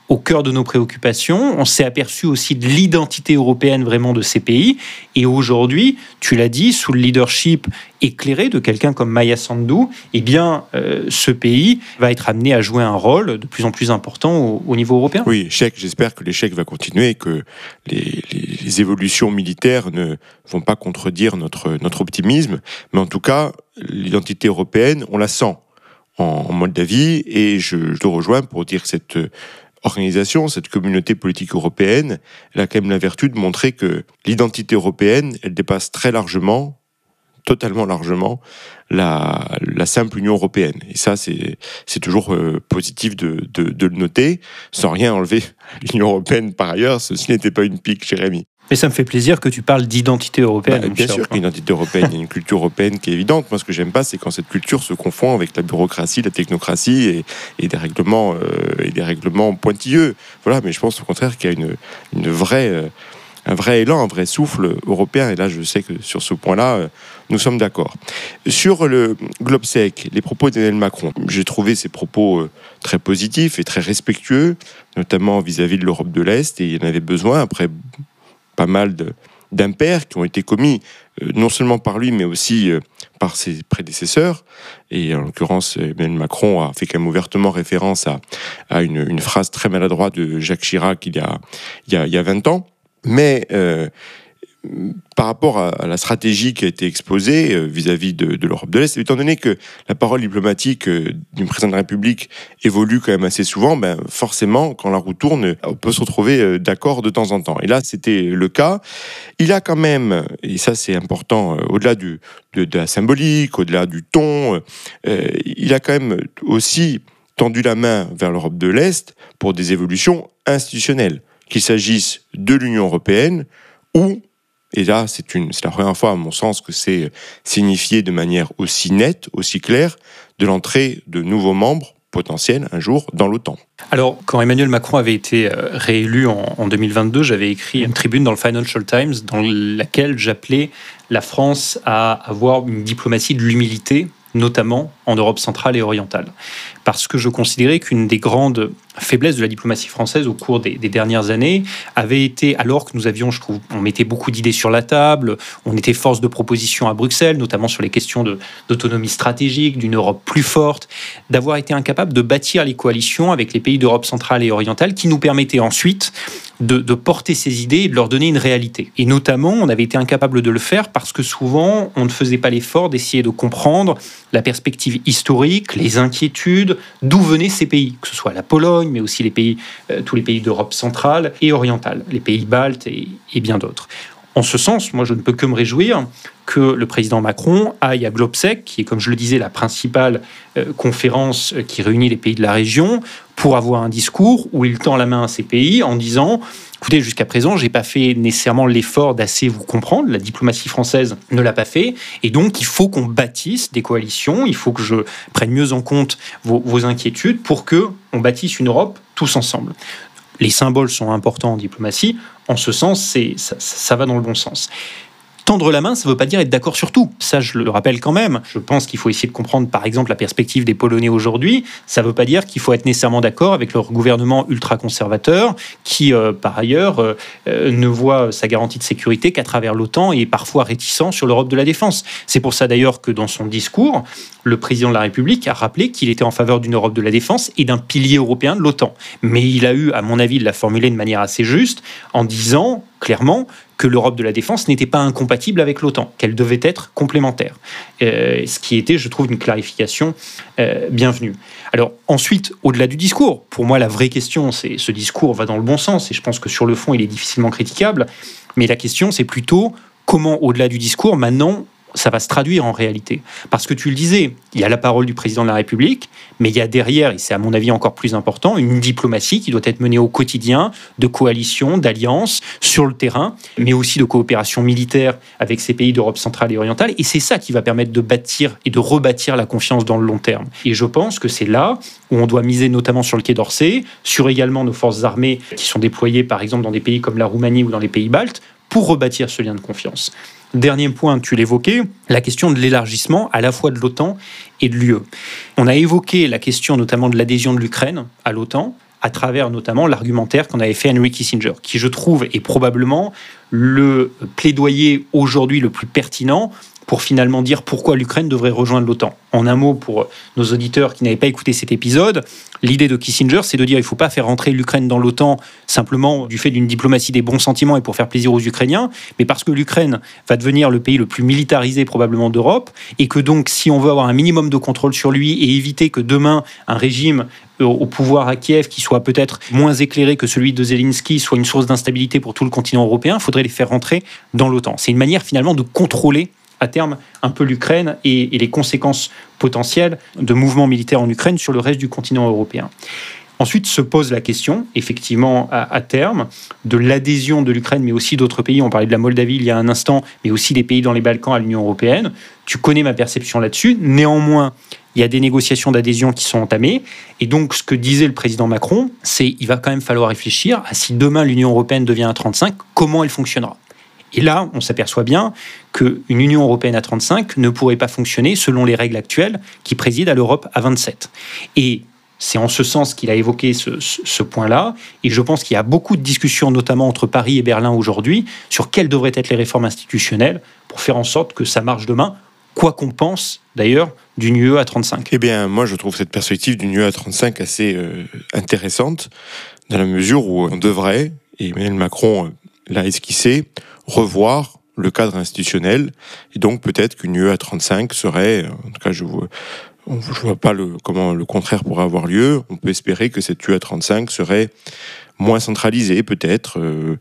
au cœur de nos préoccupations. On s'est aperçu aussi de l'identité européenne vraiment de ces pays. Et aujourd'hui, tu l'as dit, sous le leadership éclairé de quelqu'un comme Maia Sandu, eh bien, euh, ce pays va être amené à jouer un rôle de plus en plus important au, au niveau européen. Oui, Cheikh, j'espère que l'échec va continuer et que les, les, les évolutions militaires ne vont pas contredire notre, notre optimisme. Mais en tout cas, l'identité européenne, on la sent en, en Moldavie. Et je, je te rejoins pour dire que cette organisation, cette communauté politique européenne, elle a quand même la vertu de montrer que l'identité européenne, elle dépasse très largement, totalement largement, la, la simple Union européenne. Et ça, c'est, c'est toujours euh, positif de, de, de le noter, sans rien enlever à l'Union européenne par ailleurs. Ceci n'était pas une pique, Jérémy. Mais ça me fait plaisir que tu parles d'identité européenne. Bah, bien sûr qu'il y a une identité européenne, il y a une culture européenne qui est évidente. Moi, ce que j'aime pas, c'est quand cette culture se confond avec la bureaucratie, la technocratie et, et des règlements euh, et des règlements pointilleux. Voilà, mais je pense au contraire qu'il y a une, une vraie, euh, un vrai élan, un vrai souffle européen. Et là, je sais que sur ce point-là, euh, nous sommes d'accord. Sur le GlobSec, les propos d'Emmanuel Macron, j'ai trouvé ces propos euh, très positifs et très respectueux, notamment vis-à-vis de l'Europe de l'Est. Et il y en avait besoin après pas mal de, d'impairs qui ont été commis euh, non seulement par lui, mais aussi euh, par ses prédécesseurs. Et en l'occurrence, Emmanuel Macron a fait quand même ouvertement référence à, à une, une phrase très maladroite de Jacques Chirac il y a, il y a, il y a vingt ans. Mais euh, par rapport à, à la stratégie qui a été exposée euh, vis-à-vis de, de l'Europe de l'Est, étant donné que la parole diplomatique euh, du président de la République évolue quand même assez souvent, ben forcément, quand la roue tourne, on peut se retrouver euh, d'accord de temps en temps. Et là, c'était le cas. Il a quand même, et ça c'est important, euh, au-delà du, de, de la symbolique, au-delà du ton, euh, il a quand même aussi tendu la main vers l'Europe de l'Est pour des évolutions institutionnelles, qu'il s'agisse de l'Union européenne ou, et là c'est, une, c'est la première fois à mon sens que c'est signifié de manière aussi nette, aussi claire, de l'entrée de nouveaux membres potentiels un jour dans l'OTAN. Alors, quand Emmanuel Macron avait été réélu en, en deux mille vingt-deux, j'avais écrit une tribune dans le Financial Times dans laquelle j'appelais la France à avoir une diplomatie de l'humilité, notamment en Europe centrale et orientale. Parce que je considérais qu'une des grandes faiblesses de la diplomatie française au cours des, des dernières années avait été, alors que nous avions, je trouve, on mettait beaucoup d'idées sur la table, on était force de proposition à Bruxelles, notamment sur les questions de, d'autonomie stratégique, d'une Europe plus forte, d'avoir été incapable de bâtir les coalitions avec les pays d'Europe centrale et orientale qui nous permettaient ensuite de, de porter ces idées et de leur donner une réalité. Et notamment, on avait été incapable de le faire parce que souvent, on ne faisait pas l'effort d'essayer de comprendre la perspective historique, les inquiétudes, d'où venaient ces pays, que ce soit la Pologne, mais aussi les pays, euh, tous les pays d'Europe centrale et orientale, les pays baltes et, et bien d'autres. En ce sens, moi, je ne peux que me réjouir que le président Macron aille à GlobSec, qui est, comme je le disais, la principale euh, conférence qui réunit les pays de la région, pour avoir un discours où il tend la main à ces pays en disant « Écoutez, jusqu'à présent, je n'ai pas fait nécessairement l'effort d'assez vous comprendre, la diplomatie française ne l'a pas fait, et donc il faut qu'on bâtisse des coalitions, il faut que je prenne mieux en compte vos, vos inquiétudes pour qu'on bâtisse une Europe tous ensemble. » Les symboles sont importants en diplomatie. En ce sens, c'est, ça, ça va dans le bon sens. Tendre la main, ça ne veut pas dire être d'accord sur tout. Ça, je le rappelle quand même. Je pense qu'il faut essayer de comprendre, par exemple, la perspective des Polonais aujourd'hui. Ça ne veut pas dire qu'il faut être nécessairement d'accord avec leur gouvernement ultra-conservateur qui, euh, par ailleurs, euh, ne voit sa garantie de sécurité qu'à travers l'OTAN et est parfois réticent sur l'Europe de la défense. C'est pour ça, d'ailleurs, que dans son discours, le président de la République a rappelé qu'il était en faveur d'une Europe de la défense et d'un pilier européen de l'OTAN. Mais il a eu, à mon avis, de la formuler de manière assez juste en disant clairement que l'Europe de la défense n'était pas incompatible avec l'OTAN, qu'elle devait être complémentaire. Euh, ce qui était, je trouve, une clarification euh, bienvenue. Alors ensuite, au-delà du discours, pour moi, la vraie question, c'est ce discours va dans le bon sens, et je pense que sur le fond, il est difficilement critiquable, mais la question, c'est plutôt comment, au-delà du discours, maintenant, ça va se traduire en réalité. Parce que tu le disais, il y a la parole du président de la République, mais il y a derrière, et c'est à mon avis encore plus important, une diplomatie qui doit être menée au quotidien, de coalition, d'alliance, sur le terrain, mais aussi de coopération militaire avec ces pays d'Europe centrale et orientale. Et c'est ça qui va permettre de bâtir et de rebâtir la confiance dans le long terme. Et je pense que c'est là où on doit miser notamment sur le Quai d'Orsay, sur également nos forces armées qui sont déployées par exemple dans des pays comme la Roumanie ou dans les pays baltes, pour rebâtir ce lien de confiance. Dernier point, tu l'évoquais, la question de l'élargissement à la fois de l'OTAN et de l'U E. On a évoqué la question notamment de l'adhésion de l'Ukraine à l'OTAN. à travers notamment l'argumentaire qu'en avait fait Henry Kissinger, qui je trouve est probablement le plaidoyer aujourd'hui le plus pertinent pour finalement dire pourquoi l'Ukraine devrait rejoindre l'OTAN. En un mot, pour nos auditeurs qui n'avaient pas écouté cet épisode, l'idée de Kissinger, c'est de dire qu'il ne faut pas faire rentrer l'Ukraine dans l'OTAN simplement du fait d'une diplomatie des bons sentiments et pour faire plaisir aux Ukrainiens, mais parce que l'Ukraine va devenir le pays le plus militarisé probablement d'Europe, et que donc si on veut avoir un minimum de contrôle sur lui et éviter que demain un régime au pouvoir à Kiev qui soit peut-être moins éclairé que celui de Zelensky soit une source d'instabilité pour tout le continent européen, il faudrait les faire rentrer dans l'OTAN. C'est une manière finalement de contrôler à terme un peu l'Ukraine et, et les conséquences potentielles de mouvements militaires en Ukraine sur le reste du continent européen. Ensuite se pose la question, effectivement, à, à terme, de l'adhésion de l'Ukraine, mais aussi d'autres pays. On parlait de la Moldavie il y a un instant, mais aussi des pays dans les Balkans à l'Union européenne. Tu connais ma perception là-dessus. Néanmoins, il y a des négociations d'adhésion qui sont entamées. Et donc, ce que disait le président Macron, c'est qu'il va quand même falloir réfléchir à si demain l'Union européenne devient à trente-cinq, comment elle fonctionnera. Et là, on s'aperçoit bien qu'une Union européenne à trente-cinq ne pourrait pas fonctionner selon les règles actuelles qui président à l'Europe à vingt-sept. Et c'est en ce sens qu'il a évoqué ce, ce, ce point-là. Et je pense qu'il y a beaucoup de discussions, notamment entre Paris et Berlin aujourd'hui, sur quelles devraient être les réformes institutionnelles pour faire en sorte que ça marche demain, quoi qu'on pense d'ailleurs d'une U E à trente-cinq. Eh bien, moi, je trouve cette perspective d'une U E à trente-cinq assez euh, intéressante, dans la mesure où on devrait, et Emmanuel Macron euh, l'a esquissé, revoir le cadre institutionnel, et donc peut-être qu'une U E à trente-cinq serait, en tout cas je vois, je vois pas le, comment le contraire pourrait avoir lieu. On peut espérer que cette U E à trente-cinq serait moins centralisée, peut-être, euh,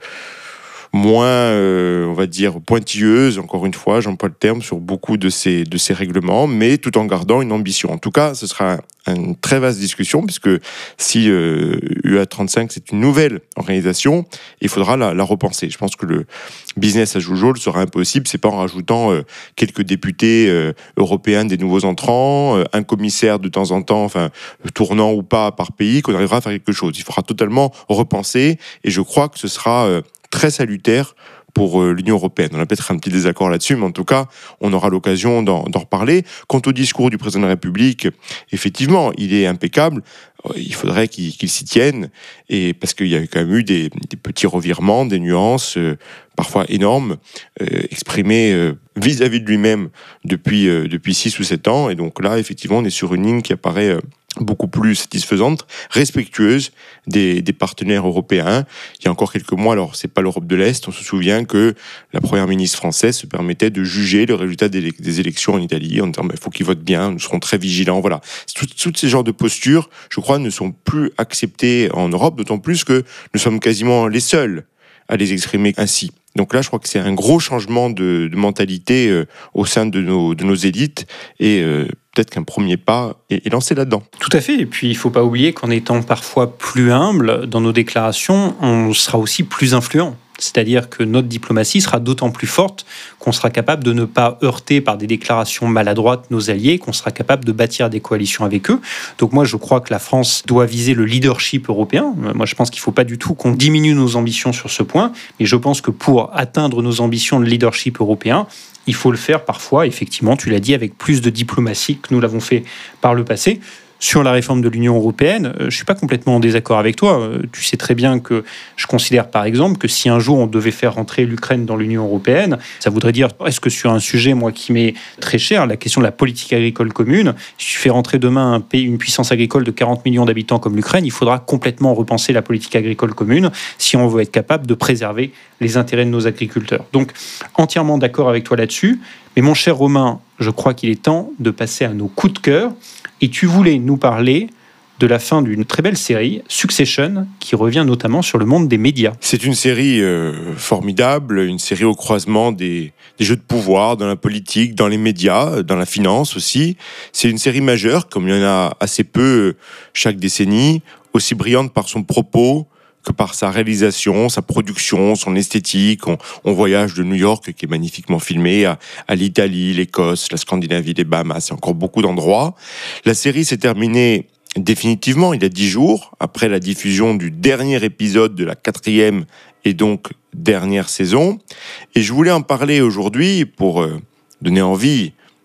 moins, euh, on va dire, pointilleuse, encore une fois, j'emploie le terme, sur beaucoup de ces, de ces règlements, mais tout en gardant une ambition. En tout cas, ce sera un, une très vaste discussion, puisque si euh, U E à trente-cinq, c'est une nouvelle organisation, il faudra la, la repenser. Je pense que le business as usual sera impossible, c'est pas en rajoutant euh, quelques députés euh, européens des nouveaux entrants, euh, un commissaire de temps en temps, enfin, tournant ou pas par pays, qu'on arrivera à faire quelque chose. Il faudra totalement repenser, et je crois que ce sera euh, très salutaire pour l'Union européenne. On a peut-être un petit désaccord là-dessus, mais en tout cas, on aura l'occasion d'en, d'en reparler. Quant au discours du président de la République, effectivement, il est impeccable. Il faudrait qu'il, qu'il s'y tienne, et parce qu'il y a quand même eu des, des petits revirements, des nuances, euh, parfois énormes, euh, exprimées euh, vis-à-vis de lui-même depuis, euh, depuis six ou sept ans. Et donc là, effectivement, on est sur une ligne qui apparaît euh, beaucoup plus satisfaisante, respectueuse des, des partenaires européens. Il y a encore quelques mois, alors c'est pas l'Europe de l'Est, on se souvient que la première ministre française se permettait de juger le résultat des, des élections en Italie en disant il faut qu'ils votent bien, nous serons très vigilants. Voilà, toutes tout ces genres de postures, je crois, ne sont plus acceptées en Europe, d'autant plus que nous sommes quasiment les seuls à les exprimer ainsi. Donc là, je crois que c'est un gros changement de, de mentalité euh, au sein de nos, de nos élites, et euh, peut-être qu'un premier pas est, est lancé là-dedans. Tout à fait, et puis il ne faut pas oublier qu'en étant parfois plus humble dans nos déclarations, on sera aussi plus influent. C'est-à-dire que notre diplomatie sera d'autant plus forte qu'on sera capable de ne pas heurter par des déclarations maladroites nos alliés, qu'on sera capable de bâtir des coalitions avec eux. Donc moi, je crois que la France doit viser le leadership européen. Moi, je pense qu'il ne faut pas du tout qu'on diminue nos ambitions sur ce point, mais je pense que pour atteindre nos ambitions de leadership européen, il faut le faire parfois, effectivement, tu l'as dit, avec plus de diplomatie que nous l'avons fait par le passé. Sur la réforme de l'Union européenne, je ne suis pas complètement en désaccord avec toi. Tu sais très bien que je considère, par exemple, que si un jour on devait faire rentrer l'Ukraine dans l'Union européenne, ça voudrait dire, est-ce que sur un sujet, moi, qui m'est très cher, la question de la politique agricole commune, si tu fais rentrer demain un pays, une puissance agricole de quarante millions d'habitants comme l'Ukraine, il faudra complètement repenser la politique agricole commune si on veut être capable de préserver les intérêts de nos agriculteurs. Donc, entièrement d'accord avec toi là-dessus. Mais mon cher Romain, je crois qu'il est temps de passer à nos coups de cœur. Et tu voulais nous parler de la fin d'une très belle série, Succession, qui revient notamment sur le monde des médias. C'est une série euh, formidable, une série au croisement des, des jeux de pouvoir, dans la politique, dans les médias, dans la finance aussi. C'est une série majeure, comme il y en a assez peu chaque décennie, aussi brillante par son propos que par sa réalisation, sa production, son esthétique. On, on voyage de New York, qui est magnifiquement filmé, à, à l'Italie, l'Écosse, la Scandinavie, les Bahamas, et encore beaucoup d'endroits. La série s'est terminée définitivement il y a dix jours, après la diffusion du dernier épisode de la quatrième et donc dernière saison. Et je voulais en parler aujourd'hui pour euh, donner envie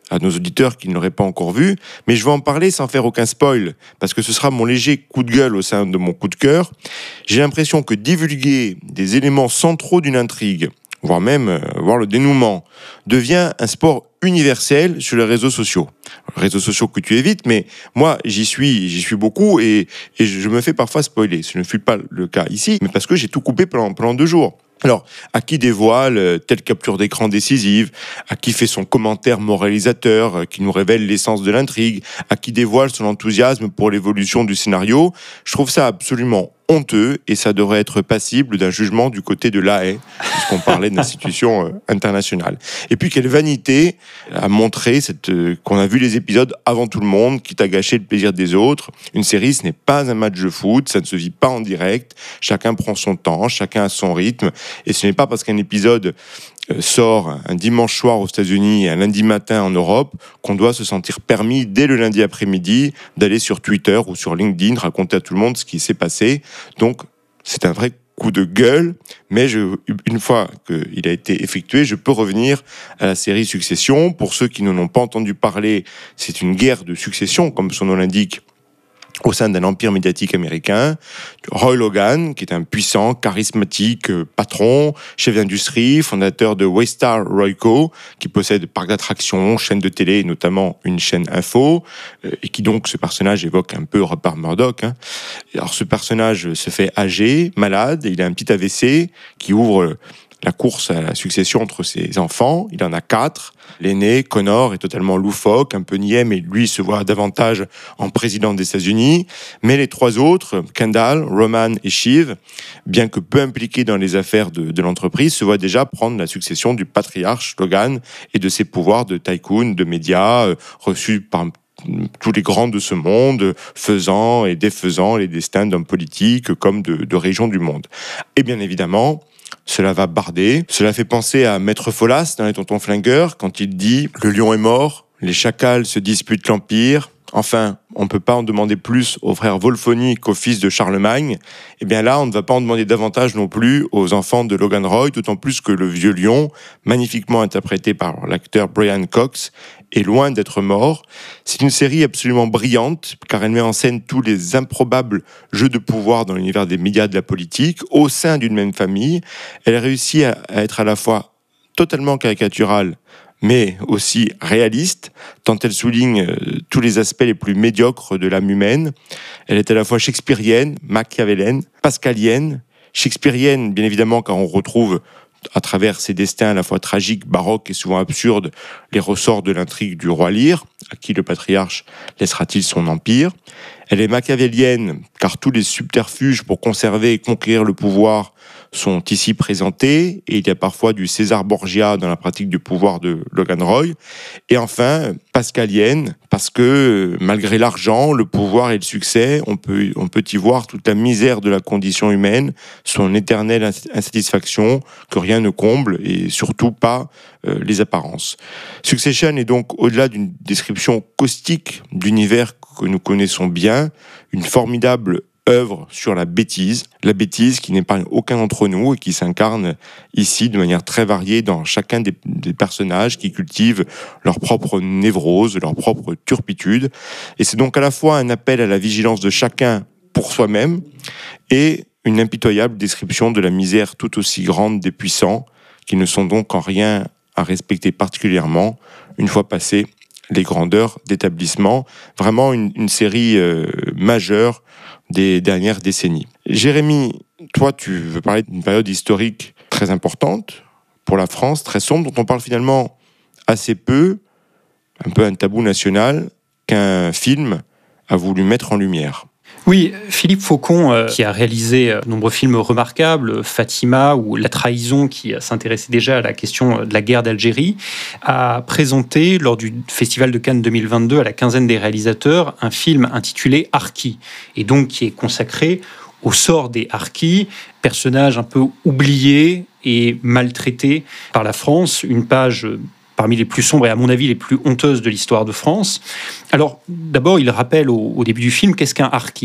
à nos auditeurs qui ne l'auraient pas encore vu, mais je vais en parler sans faire aucun spoil, parce que ce sera mon léger coup de gueule au sein de mon coup de cœur. J'ai l'impression que divulguer des éléments centraux d'une intrigue, voire même euh, voir le dénouement, devient un sport universel sur les réseaux sociaux. Réseaux sociaux que tu évites, mais moi, j'y suis, j'y suis beaucoup et, et je me fais parfois spoiler. Ce ne fut pas le cas ici, mais parce que j'ai tout coupé pendant, pendant deux jours. Alors, à qui dévoile telle capture d'écran décisive, à qui fait son commentaire moralisateur qui nous révèle l'essence de l'intrigue, à qui dévoile son enthousiasme pour l'évolution du scénario, je trouve ça absolument honteux et ça devrait être passible d'un jugement du côté de l'A Haye, puisqu'on parlait d'institutions internationales. Et puis quelle vanité à montrer cette, euh, qu'on a vu les épisodes avant tout le monde, quitte à gâcher le plaisir des autres. Une série, ce n'est pas un match de foot, ça ne se vit pas en direct, chacun prend son temps, chacun a son rythme, et ce n'est pas parce qu'un épisode sort un dimanche soir aux États-Unis et un lundi matin en Europe, qu'on doit se sentir permis dès le lundi après-midi d'aller sur Twitter ou sur LinkedIn raconter à tout le monde ce qui s'est passé. Donc, c'est un vrai coup de gueule, mais je, une fois qu'il a été effectué, je peux revenir à la série Succession. Pour ceux qui n'en ont pas entendu parler, c'est une guerre de succession, comme son nom l'indique, au sein d'un empire médiatique américain. Roy Logan, qui est un puissant, charismatique patron, chef d'industrie, fondateur de Waystar Royco, qui possède parc d'attractions, chaîne de télé, et notamment une chaîne info, et qui donc, ce personnage évoque un peu Rupert Murdoch. Hein. Alors, ce personnage se fait âgé, malade, il a un petit A V C qui ouvre la course à la succession entre ses enfants. Il en a quatre. L'aîné, Connor, est totalement loufoque, un peu niais, mais lui se voit davantage en président des États-Unis. Mais les trois autres, Kendall, Roman et Shiv, bien que peu impliqués dans les affaires de, de l'entreprise, se voient déjà prendre la succession du patriarche Logan et de ses pouvoirs de tycoon, de médias, euh, reçus par tous les grands de ce monde, faisant et défaisant les destins d'hommes politiques comme de, de régions du monde. Et bien évidemment, cela va barder. Cela fait penser à Maître Folas dans Les Tontons Flingueurs, quand il dit « Le lion est mort, les chacals se disputent l'Empire ». Enfin, on ne peut pas en demander plus au frère Wolfoni qu'au fils de Charlemagne. Et bien là, on ne va pas en demander davantage non plus aux enfants de Logan Roy, d'autant plus que le vieux lion, magnifiquement interprété par l'acteur Brian Cox, est loin d'être mort. C'est une série absolument brillante, car elle met en scène tous les improbables jeux de pouvoir dans l'univers des médias de la politique, au sein d'une même famille. Elle réussit à être à la fois totalement caricaturale, mais aussi réaliste, tant elle souligne euh, tous les aspects les plus médiocres de l'âme humaine. Elle est à la fois shakespearienne, machiavélienne, pascalienne. Shakespearienne, bien évidemment, car on retrouve à travers ses destins à la fois tragiques, baroques et souvent absurdes, les ressorts de l'intrigue du roi Lear, à qui le patriarche laissera-t-il son empire. Elle est machiavélienne, car tous les subterfuges pour conserver et conquérir le pouvoir sont ici présentés, et il y a parfois du César Borgia dans la pratique du pouvoir de Logan Roy. Et enfin, pascalienne, parce que malgré l'argent, le pouvoir et le succès, on peut, on peut y voir toute la misère de la condition humaine, son éternelle insatisfaction, que rien ne comble, et surtout pas euh, les apparences. Succession est donc, au-delà d'une description caustique d'univers que nous connaissons bien, une formidable œuvre sur la bêtise, la bêtise qui n'épargne aucun d'entre nous et qui s'incarne ici de manière très variée dans chacun des, des personnages qui cultivent leur propre névrose, leur propre turpitude. Et c'est donc à la fois un appel à la vigilance de chacun pour soi-même et une impitoyable description de la misère tout aussi grande des puissants, qui ne sont donc en rien à respecter particulièrement une fois passées les grandeurs d'établissement. Vraiment une, une série euh, majeure des dernières décennies. Jérémy, toi, tu veux parler d'une période historique très importante pour la France, très sombre, dont on parle finalement assez peu, un peu un tabou national, qu'un film a voulu mettre en lumière. Oui, Philippe Faucon, euh, qui a réalisé de nombreux films remarquables, Fatima ou La Trahison, qui s'intéressait déjà à la question de la guerre d'Algérie, a présenté lors du Festival de Cannes deux mille vingt-deux à la quinzaine des réalisateurs un film intitulé Harkis, et donc qui est consacré au sort des Harkis, personnages un peu oubliés et maltraités par la France, une page parmi les plus sombres et à mon avis les plus honteuses de l'histoire de France. Alors d'abord, il rappelle au, au début du film qu'est-ce qu'un harki.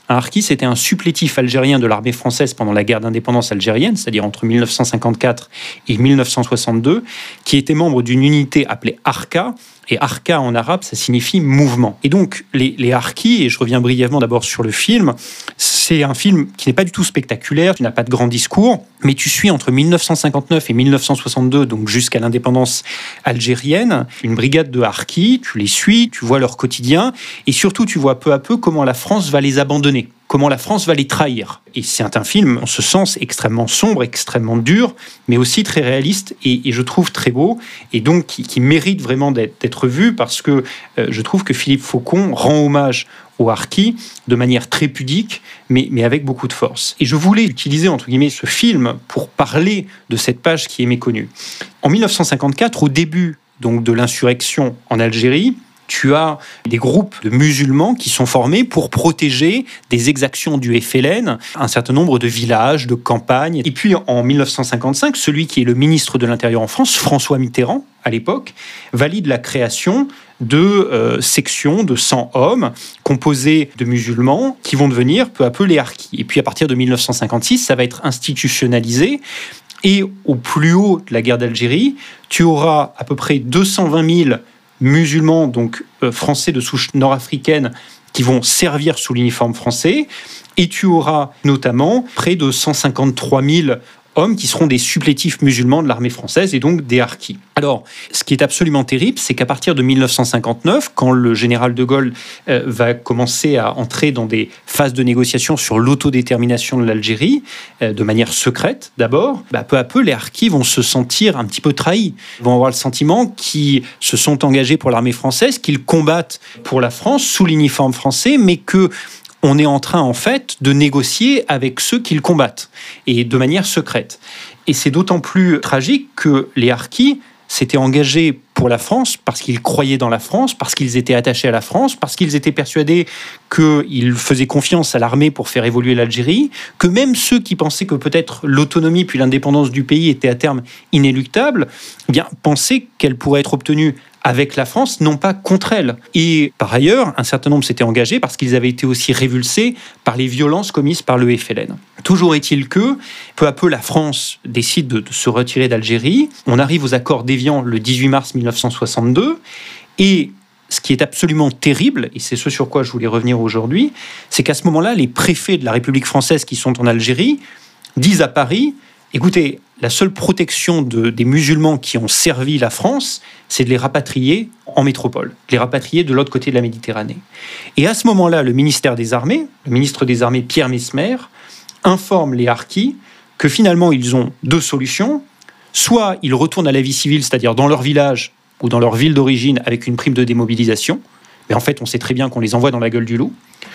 Un harki, c'était un supplétif algérien de l'armée française pendant la guerre d'indépendance algérienne, c'est-à-dire entre mille neuf cent cinquante-quatre et mille neuf cent soixante-deux, qui était membre d'une unité appelée Arka. Et Arka en arabe, ça signifie mouvement. Et donc, les, les harkis, et je reviens brièvement d'abord sur le film, c'est un film qui n'est pas du tout spectaculaire, tu n'as pas de grand discours, mais tu suis entre mille neuf cent cinquante-neuf et mille neuf cent soixante-deux, donc jusqu'à l'indépendance algérienne, une brigade de harkis, tu les suis, tu vois leur quotidien, et surtout tu vois peu à peu comment la France va les abandonner, comment la France va les trahir. Et c'est un film, en ce sens, extrêmement sombre, extrêmement dur, mais aussi très réaliste, et, et je trouve très beau, et donc qui, qui mérite vraiment d'être, d'être vu, parce que euh, je trouve que Philippe Faucon rend hommage aux harkis de manière très pudique, mais, mais avec beaucoup de force. Et je voulais utiliser, entre guillemets, ce film pour parler de cette page qui est méconnue. En mille neuf cent cinquante-quatre, au début donc, de l'insurrection en Algérie, tu as des groupes de musulmans qui sont formés pour protéger des exactions du F L N, un certain nombre de villages, de campagnes. Et puis en mille neuf cent cinquante-cinq, celui qui est le ministre de l'Intérieur en France, François Mitterrand, à l'époque, valide la création de euh, sections de cent hommes composées de musulmans qui vont devenir peu à peu les harkis. Et puis à partir de mille neuf cent cinquante-six, ça va être institutionnalisé. Et au plus haut de la guerre d'Algérie, tu auras à peu près deux cent vingt mille musulmans, donc euh, français de souche nord-africaine, qui vont servir sous l'uniforme français. Et tu auras notamment près de cent cinquante-trois mille hommes qui seront des supplétifs musulmans de l'armée française et donc des harkis. Alors, ce qui est absolument terrible, c'est qu'à partir de mille neuf cent cinquante-neuf, quand le général de Gaulle euh, va commencer à entrer dans des phases de négociation sur l'autodétermination de l'Algérie, euh, de manière secrète d'abord, bah, peu à peu, les harkis vont se sentir un petit peu trahis. Ils vont avoir le sentiment qu'ils se sont engagés pour l'armée française, qu'ils combattent pour la France sous l'uniforme français, mais que on est en train, en fait, de négocier avec ceux qui le combattent, et de manière secrète. Et c'est d'autant plus tragique que les harkis s'étaient engagés pour la France parce qu'ils croyaient dans la France, parce qu'ils étaient attachés à la France, parce qu'ils étaient persuadés qu'ils faisaient confiance à l'armée pour faire évoluer l'Algérie, que même ceux qui pensaient que peut-être l'autonomie puis l'indépendance du pays étaient à terme inéluctables, eh bien, pensaient qu'elle pourrait être obtenue avec la France, non pas contre elle. Et par ailleurs, un certain nombre s'étaient engagés parce qu'ils avaient été aussi révulsés par les violences commises par le F L N. Toujours est-il que, peu à peu, la France décide de, de se retirer d'Algérie. On arrive aux accords d'Évian le dix-huit mars mille neuf cent soixante-deux. Et ce qui est absolument terrible, et c'est ce sur quoi je voulais revenir aujourd'hui, c'est qu'à ce moment-là, les préfets de la République française qui sont en Algérie disent à Paris: écoutez, la seule protection de, des musulmans qui ont servi la France, c'est de les rapatrier en métropole, de les rapatrier de l'autre côté de la Méditerranée. Et à ce moment-là, le ministère des Armées, le ministre des Armées Pierre Messmer, informe les harkis que finalement ils ont deux solutions. Soit ils retournent à la vie civile, c'est-à-dire dans leur village ou dans leur ville d'origine avec une prime de démobilisation, mais en fait on sait très bien qu'on les envoie dans la gueule du loup.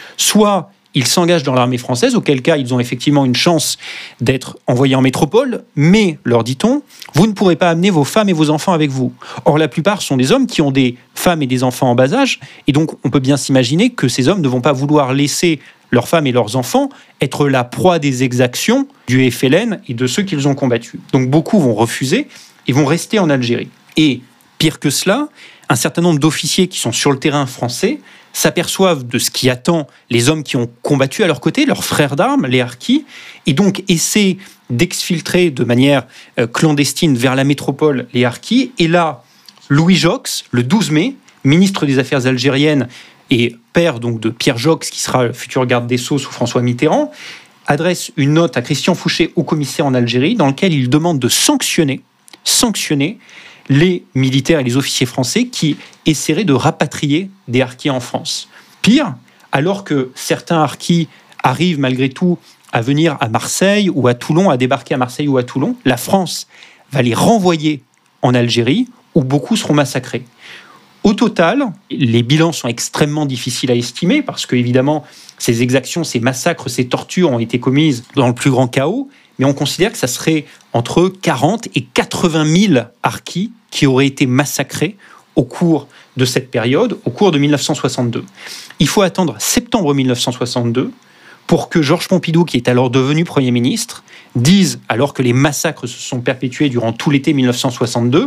Soit ils s'engagent dans l'armée française, auquel cas ils ont effectivement une chance d'être envoyés en métropole, mais, leur dit-on, vous ne pourrez pas amener vos femmes et vos enfants avec vous. Or, la plupart sont des hommes qui ont des femmes et des enfants en bas âge, et donc on peut bien s'imaginer que ces hommes ne vont pas vouloir laisser leurs femmes et leurs enfants être la proie des exactions du F L N et de ceux qu'ils ont combattus. Donc beaucoup vont refuser et vont rester en Algérie. Et pire que cela, un certain nombre d'officiers qui sont sur le terrain français s'aperçoivent de ce qui attend les hommes qui ont combattu à leur côté, leurs frères d'armes, les harkis, et donc essaient d'exfiltrer de manière euh, clandestine vers la métropole les harkis. Et là, Louis Jox, le douze mai, ministre des Affaires algériennes et père donc de Pierre Jox, qui sera le futur garde des Sceaux sous François Mitterrand, adresse une note à Christian Fouché, haut commissaire en Algérie, dans laquelle il demande de sanctionner, sanctionner les militaires et les officiers français qui essaieraient de rapatrier des harkis en France. Pire, alors que certains harkis arrivent malgré tout à venir à Marseille ou à Toulon, à débarquer à Marseille ou à Toulon, la France va les renvoyer en Algérie où beaucoup seront massacrés. Au total, les bilans sont extrêmement difficiles à estimer parce que, évidemment, ces exactions, ces massacres, ces tortures ont été commises dans le plus grand chaos, mais on considère que ça serait entre quarante et quatre-vingt mille harkis qui auraient été massacrés au cours de cette période, au cours de mille neuf cent soixante-deux. Il faut attendre septembre mille neuf cent soixante-deux pour que Georges Pompidou, qui est alors devenu Premier ministre, dise, alors que les massacres se sont perpétués durant tout l'été mille neuf cent soixante-deux,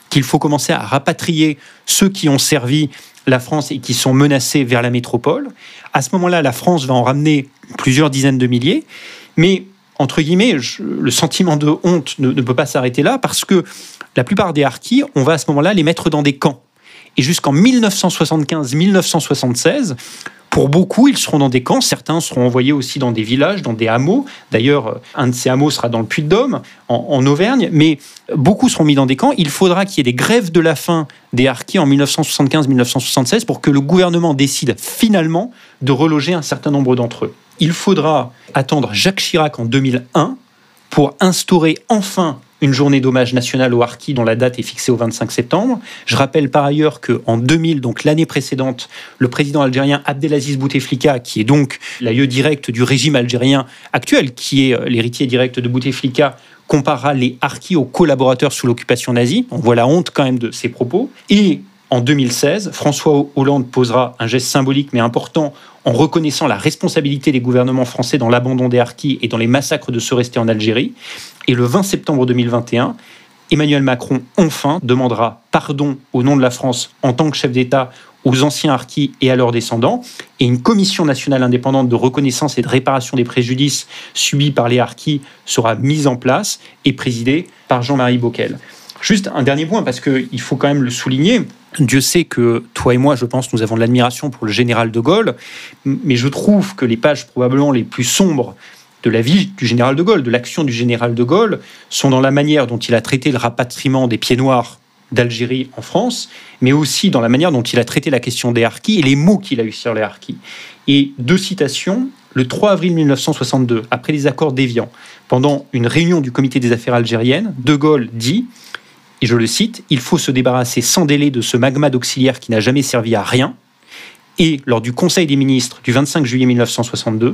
qu'il faut commencer à rapatrier ceux qui ont servi la France et qui sont menacés vers la métropole. À ce moment-là, la France va en ramener plusieurs dizaines de milliers, mais entre guillemets, je, le sentiment de honte ne, ne peut pas s'arrêter là, parce que la plupart des harkis, on va à ce moment-là les mettre dans des camps. Et jusqu'en dix-neuf cent soixante-quinze dix-neuf cent soixante-seize, pour beaucoup, ils seront dans des camps. Certains seront envoyés aussi dans des villages, dans des hameaux. D'ailleurs, un de ces hameaux sera dans le Puy-de-Dôme, en, en Auvergne. Mais beaucoup seront mis dans des camps. Il faudra qu'il y ait des grèves de la faim des harkis en dix-neuf cent soixante-quinze dix-neuf cent soixante-seize pour que le gouvernement décide finalement de reloger un certain nombre d'entre eux. Il faudra attendre Jacques Chirac en deux mille un pour instaurer enfin une journée d'hommage nationale aux harkis dont la date est fixée au vingt-cinq septembre. Je rappelle par ailleurs qu'en deux mille, donc l'année précédente, le président algérien Abdelaziz Bouteflika, qui est donc l'aïeux direct du régime algérien actuel, qui est l'héritier direct de Bouteflika, comparera les harkis aux collaborateurs sous l'occupation nazie. On voit la honte quand même de ces propos. Et en deux mille seize, François Hollande posera un geste symbolique mais important en reconnaissant la responsabilité des gouvernements français dans l'abandon des harkis et dans les massacres de ceux restés en Algérie. Et le vingt septembre deux mille vingt et un, Emmanuel Macron, enfin, demandera pardon au nom de la France en tant que chef d'État aux anciens harkis et à leurs descendants. Et une commission nationale indépendante de reconnaissance et de réparation des préjudices subis par les harkis sera mise en place et présidée par Jean-Marie Bockel. Juste un dernier point, parce qu'il faut quand même le souligner. Dieu sait que toi et moi, je pense, nous avons de l'admiration pour le général de Gaulle, mais je trouve que les pages probablement les plus sombres de la vie du général de Gaulle, de l'action du général de Gaulle, sont dans la manière dont il a traité le rapatriement des pieds noirs d'Algérie en France, mais aussi dans la manière dont il a traité la question des harkis et les mots qu'il a eu sur les harkis. Et deux citations. Le trois avril dix-neuf cent soixante-deux, après les accords d'Évian, pendant une réunion du comité des affaires algériennes, de Gaulle dit, et je le cite, « Il faut se débarrasser sans délai de ce magma d'auxiliaires qui n'a jamais servi à rien ». Et lors du Conseil des ministres du vingt-cinq juillet dix-neuf cent soixante-deux,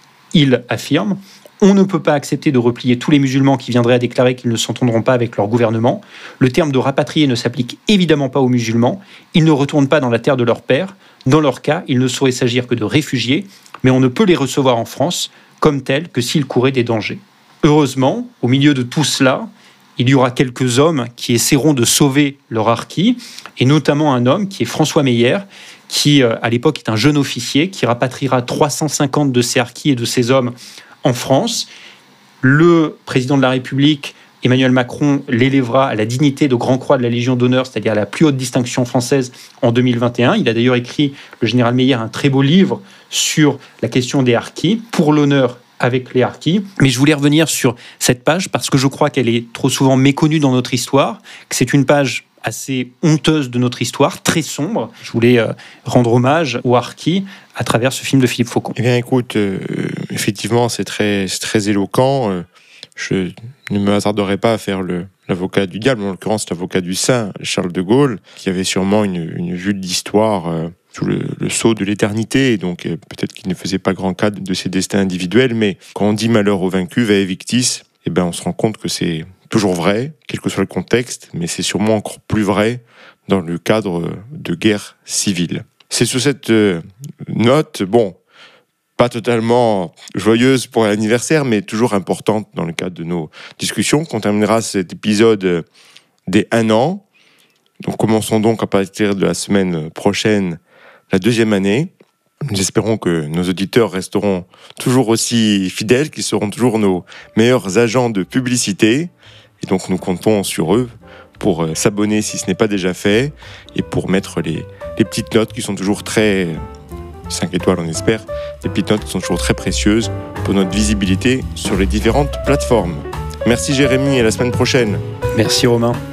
il affirme « On ne peut pas accepter de replier tous les musulmans qui viendraient à déclarer qu'ils ne s'entendront pas avec leur gouvernement. Le terme de rapatrier ne s'applique évidemment pas aux musulmans. Ils ne retournent pas dans la terre de leur père. Dans leur cas, il ne saurait s'agir que de réfugiés, mais on ne peut les recevoir en France comme tels que s'ils couraient des dangers. » Heureusement, au milieu de tout cela, il y aura quelques hommes qui essaieront de sauver leur harkis, et notamment un homme qui est François Meyer, qui à l'époque est un jeune officier, qui rapatriera trois cent cinquante de ses harkis et de ses hommes en France. Le président de la République, Emmanuel Macron, l'élèvera à la dignité de Grand Croix de la Légion d'honneur, c'est-à-dire à la plus haute distinction française en deux mille vingt et un. Il a d'ailleurs écrit, le général Meyer, un très beau livre sur la question des harkis, pour l'honneur avec les harkis. Mais je voulais revenir sur cette page parce que je crois qu'elle est trop souvent méconnue dans notre histoire, que c'est une page assez honteuse de notre histoire, très sombre. Je voulais euh, rendre hommage aux harkis à travers ce film de Philippe Faucon. Eh bien, écoute, euh, effectivement, c'est très, c'est très éloquent. Euh, je ne me hasarderai pas à faire le, l'avocat du diable, en l'occurrence l'avocat du saint, Charles de Gaulle, qui avait sûrement une, une vue de l'histoire euh, sous le, le sceau de l'éternité, et donc euh, peut-être qu'il ne faisait pas grand cas de ses destins individuels, mais quand on dit malheur aux vaincus, vae victis, eh ben, on se rend compte que c'est toujours vrai, quel que soit le contexte, mais c'est sûrement encore plus vrai dans le cadre de guerre civile. C'est sur cette euh, note, bon, pas totalement joyeuse pour l'anniversaire, mais toujours importante dans le cadre de nos discussions, qu'on terminera cet épisode dès un an. Donc commençons donc à partir de la semaine prochaine la deuxième année. Nous espérons que nos auditeurs resteront toujours aussi fidèles, qu'ils seront toujours nos meilleurs agents de publicité. Et donc nous comptons sur eux pour s'abonner si ce n'est pas déjà fait et pour mettre les, les petites notes qui sont toujours très... cinq étoiles on espère, des petites notes qui sont toujours très précieuses pour notre visibilité sur les différentes plateformes. Merci Jérémy, et à la semaine prochaine. Merci Romain.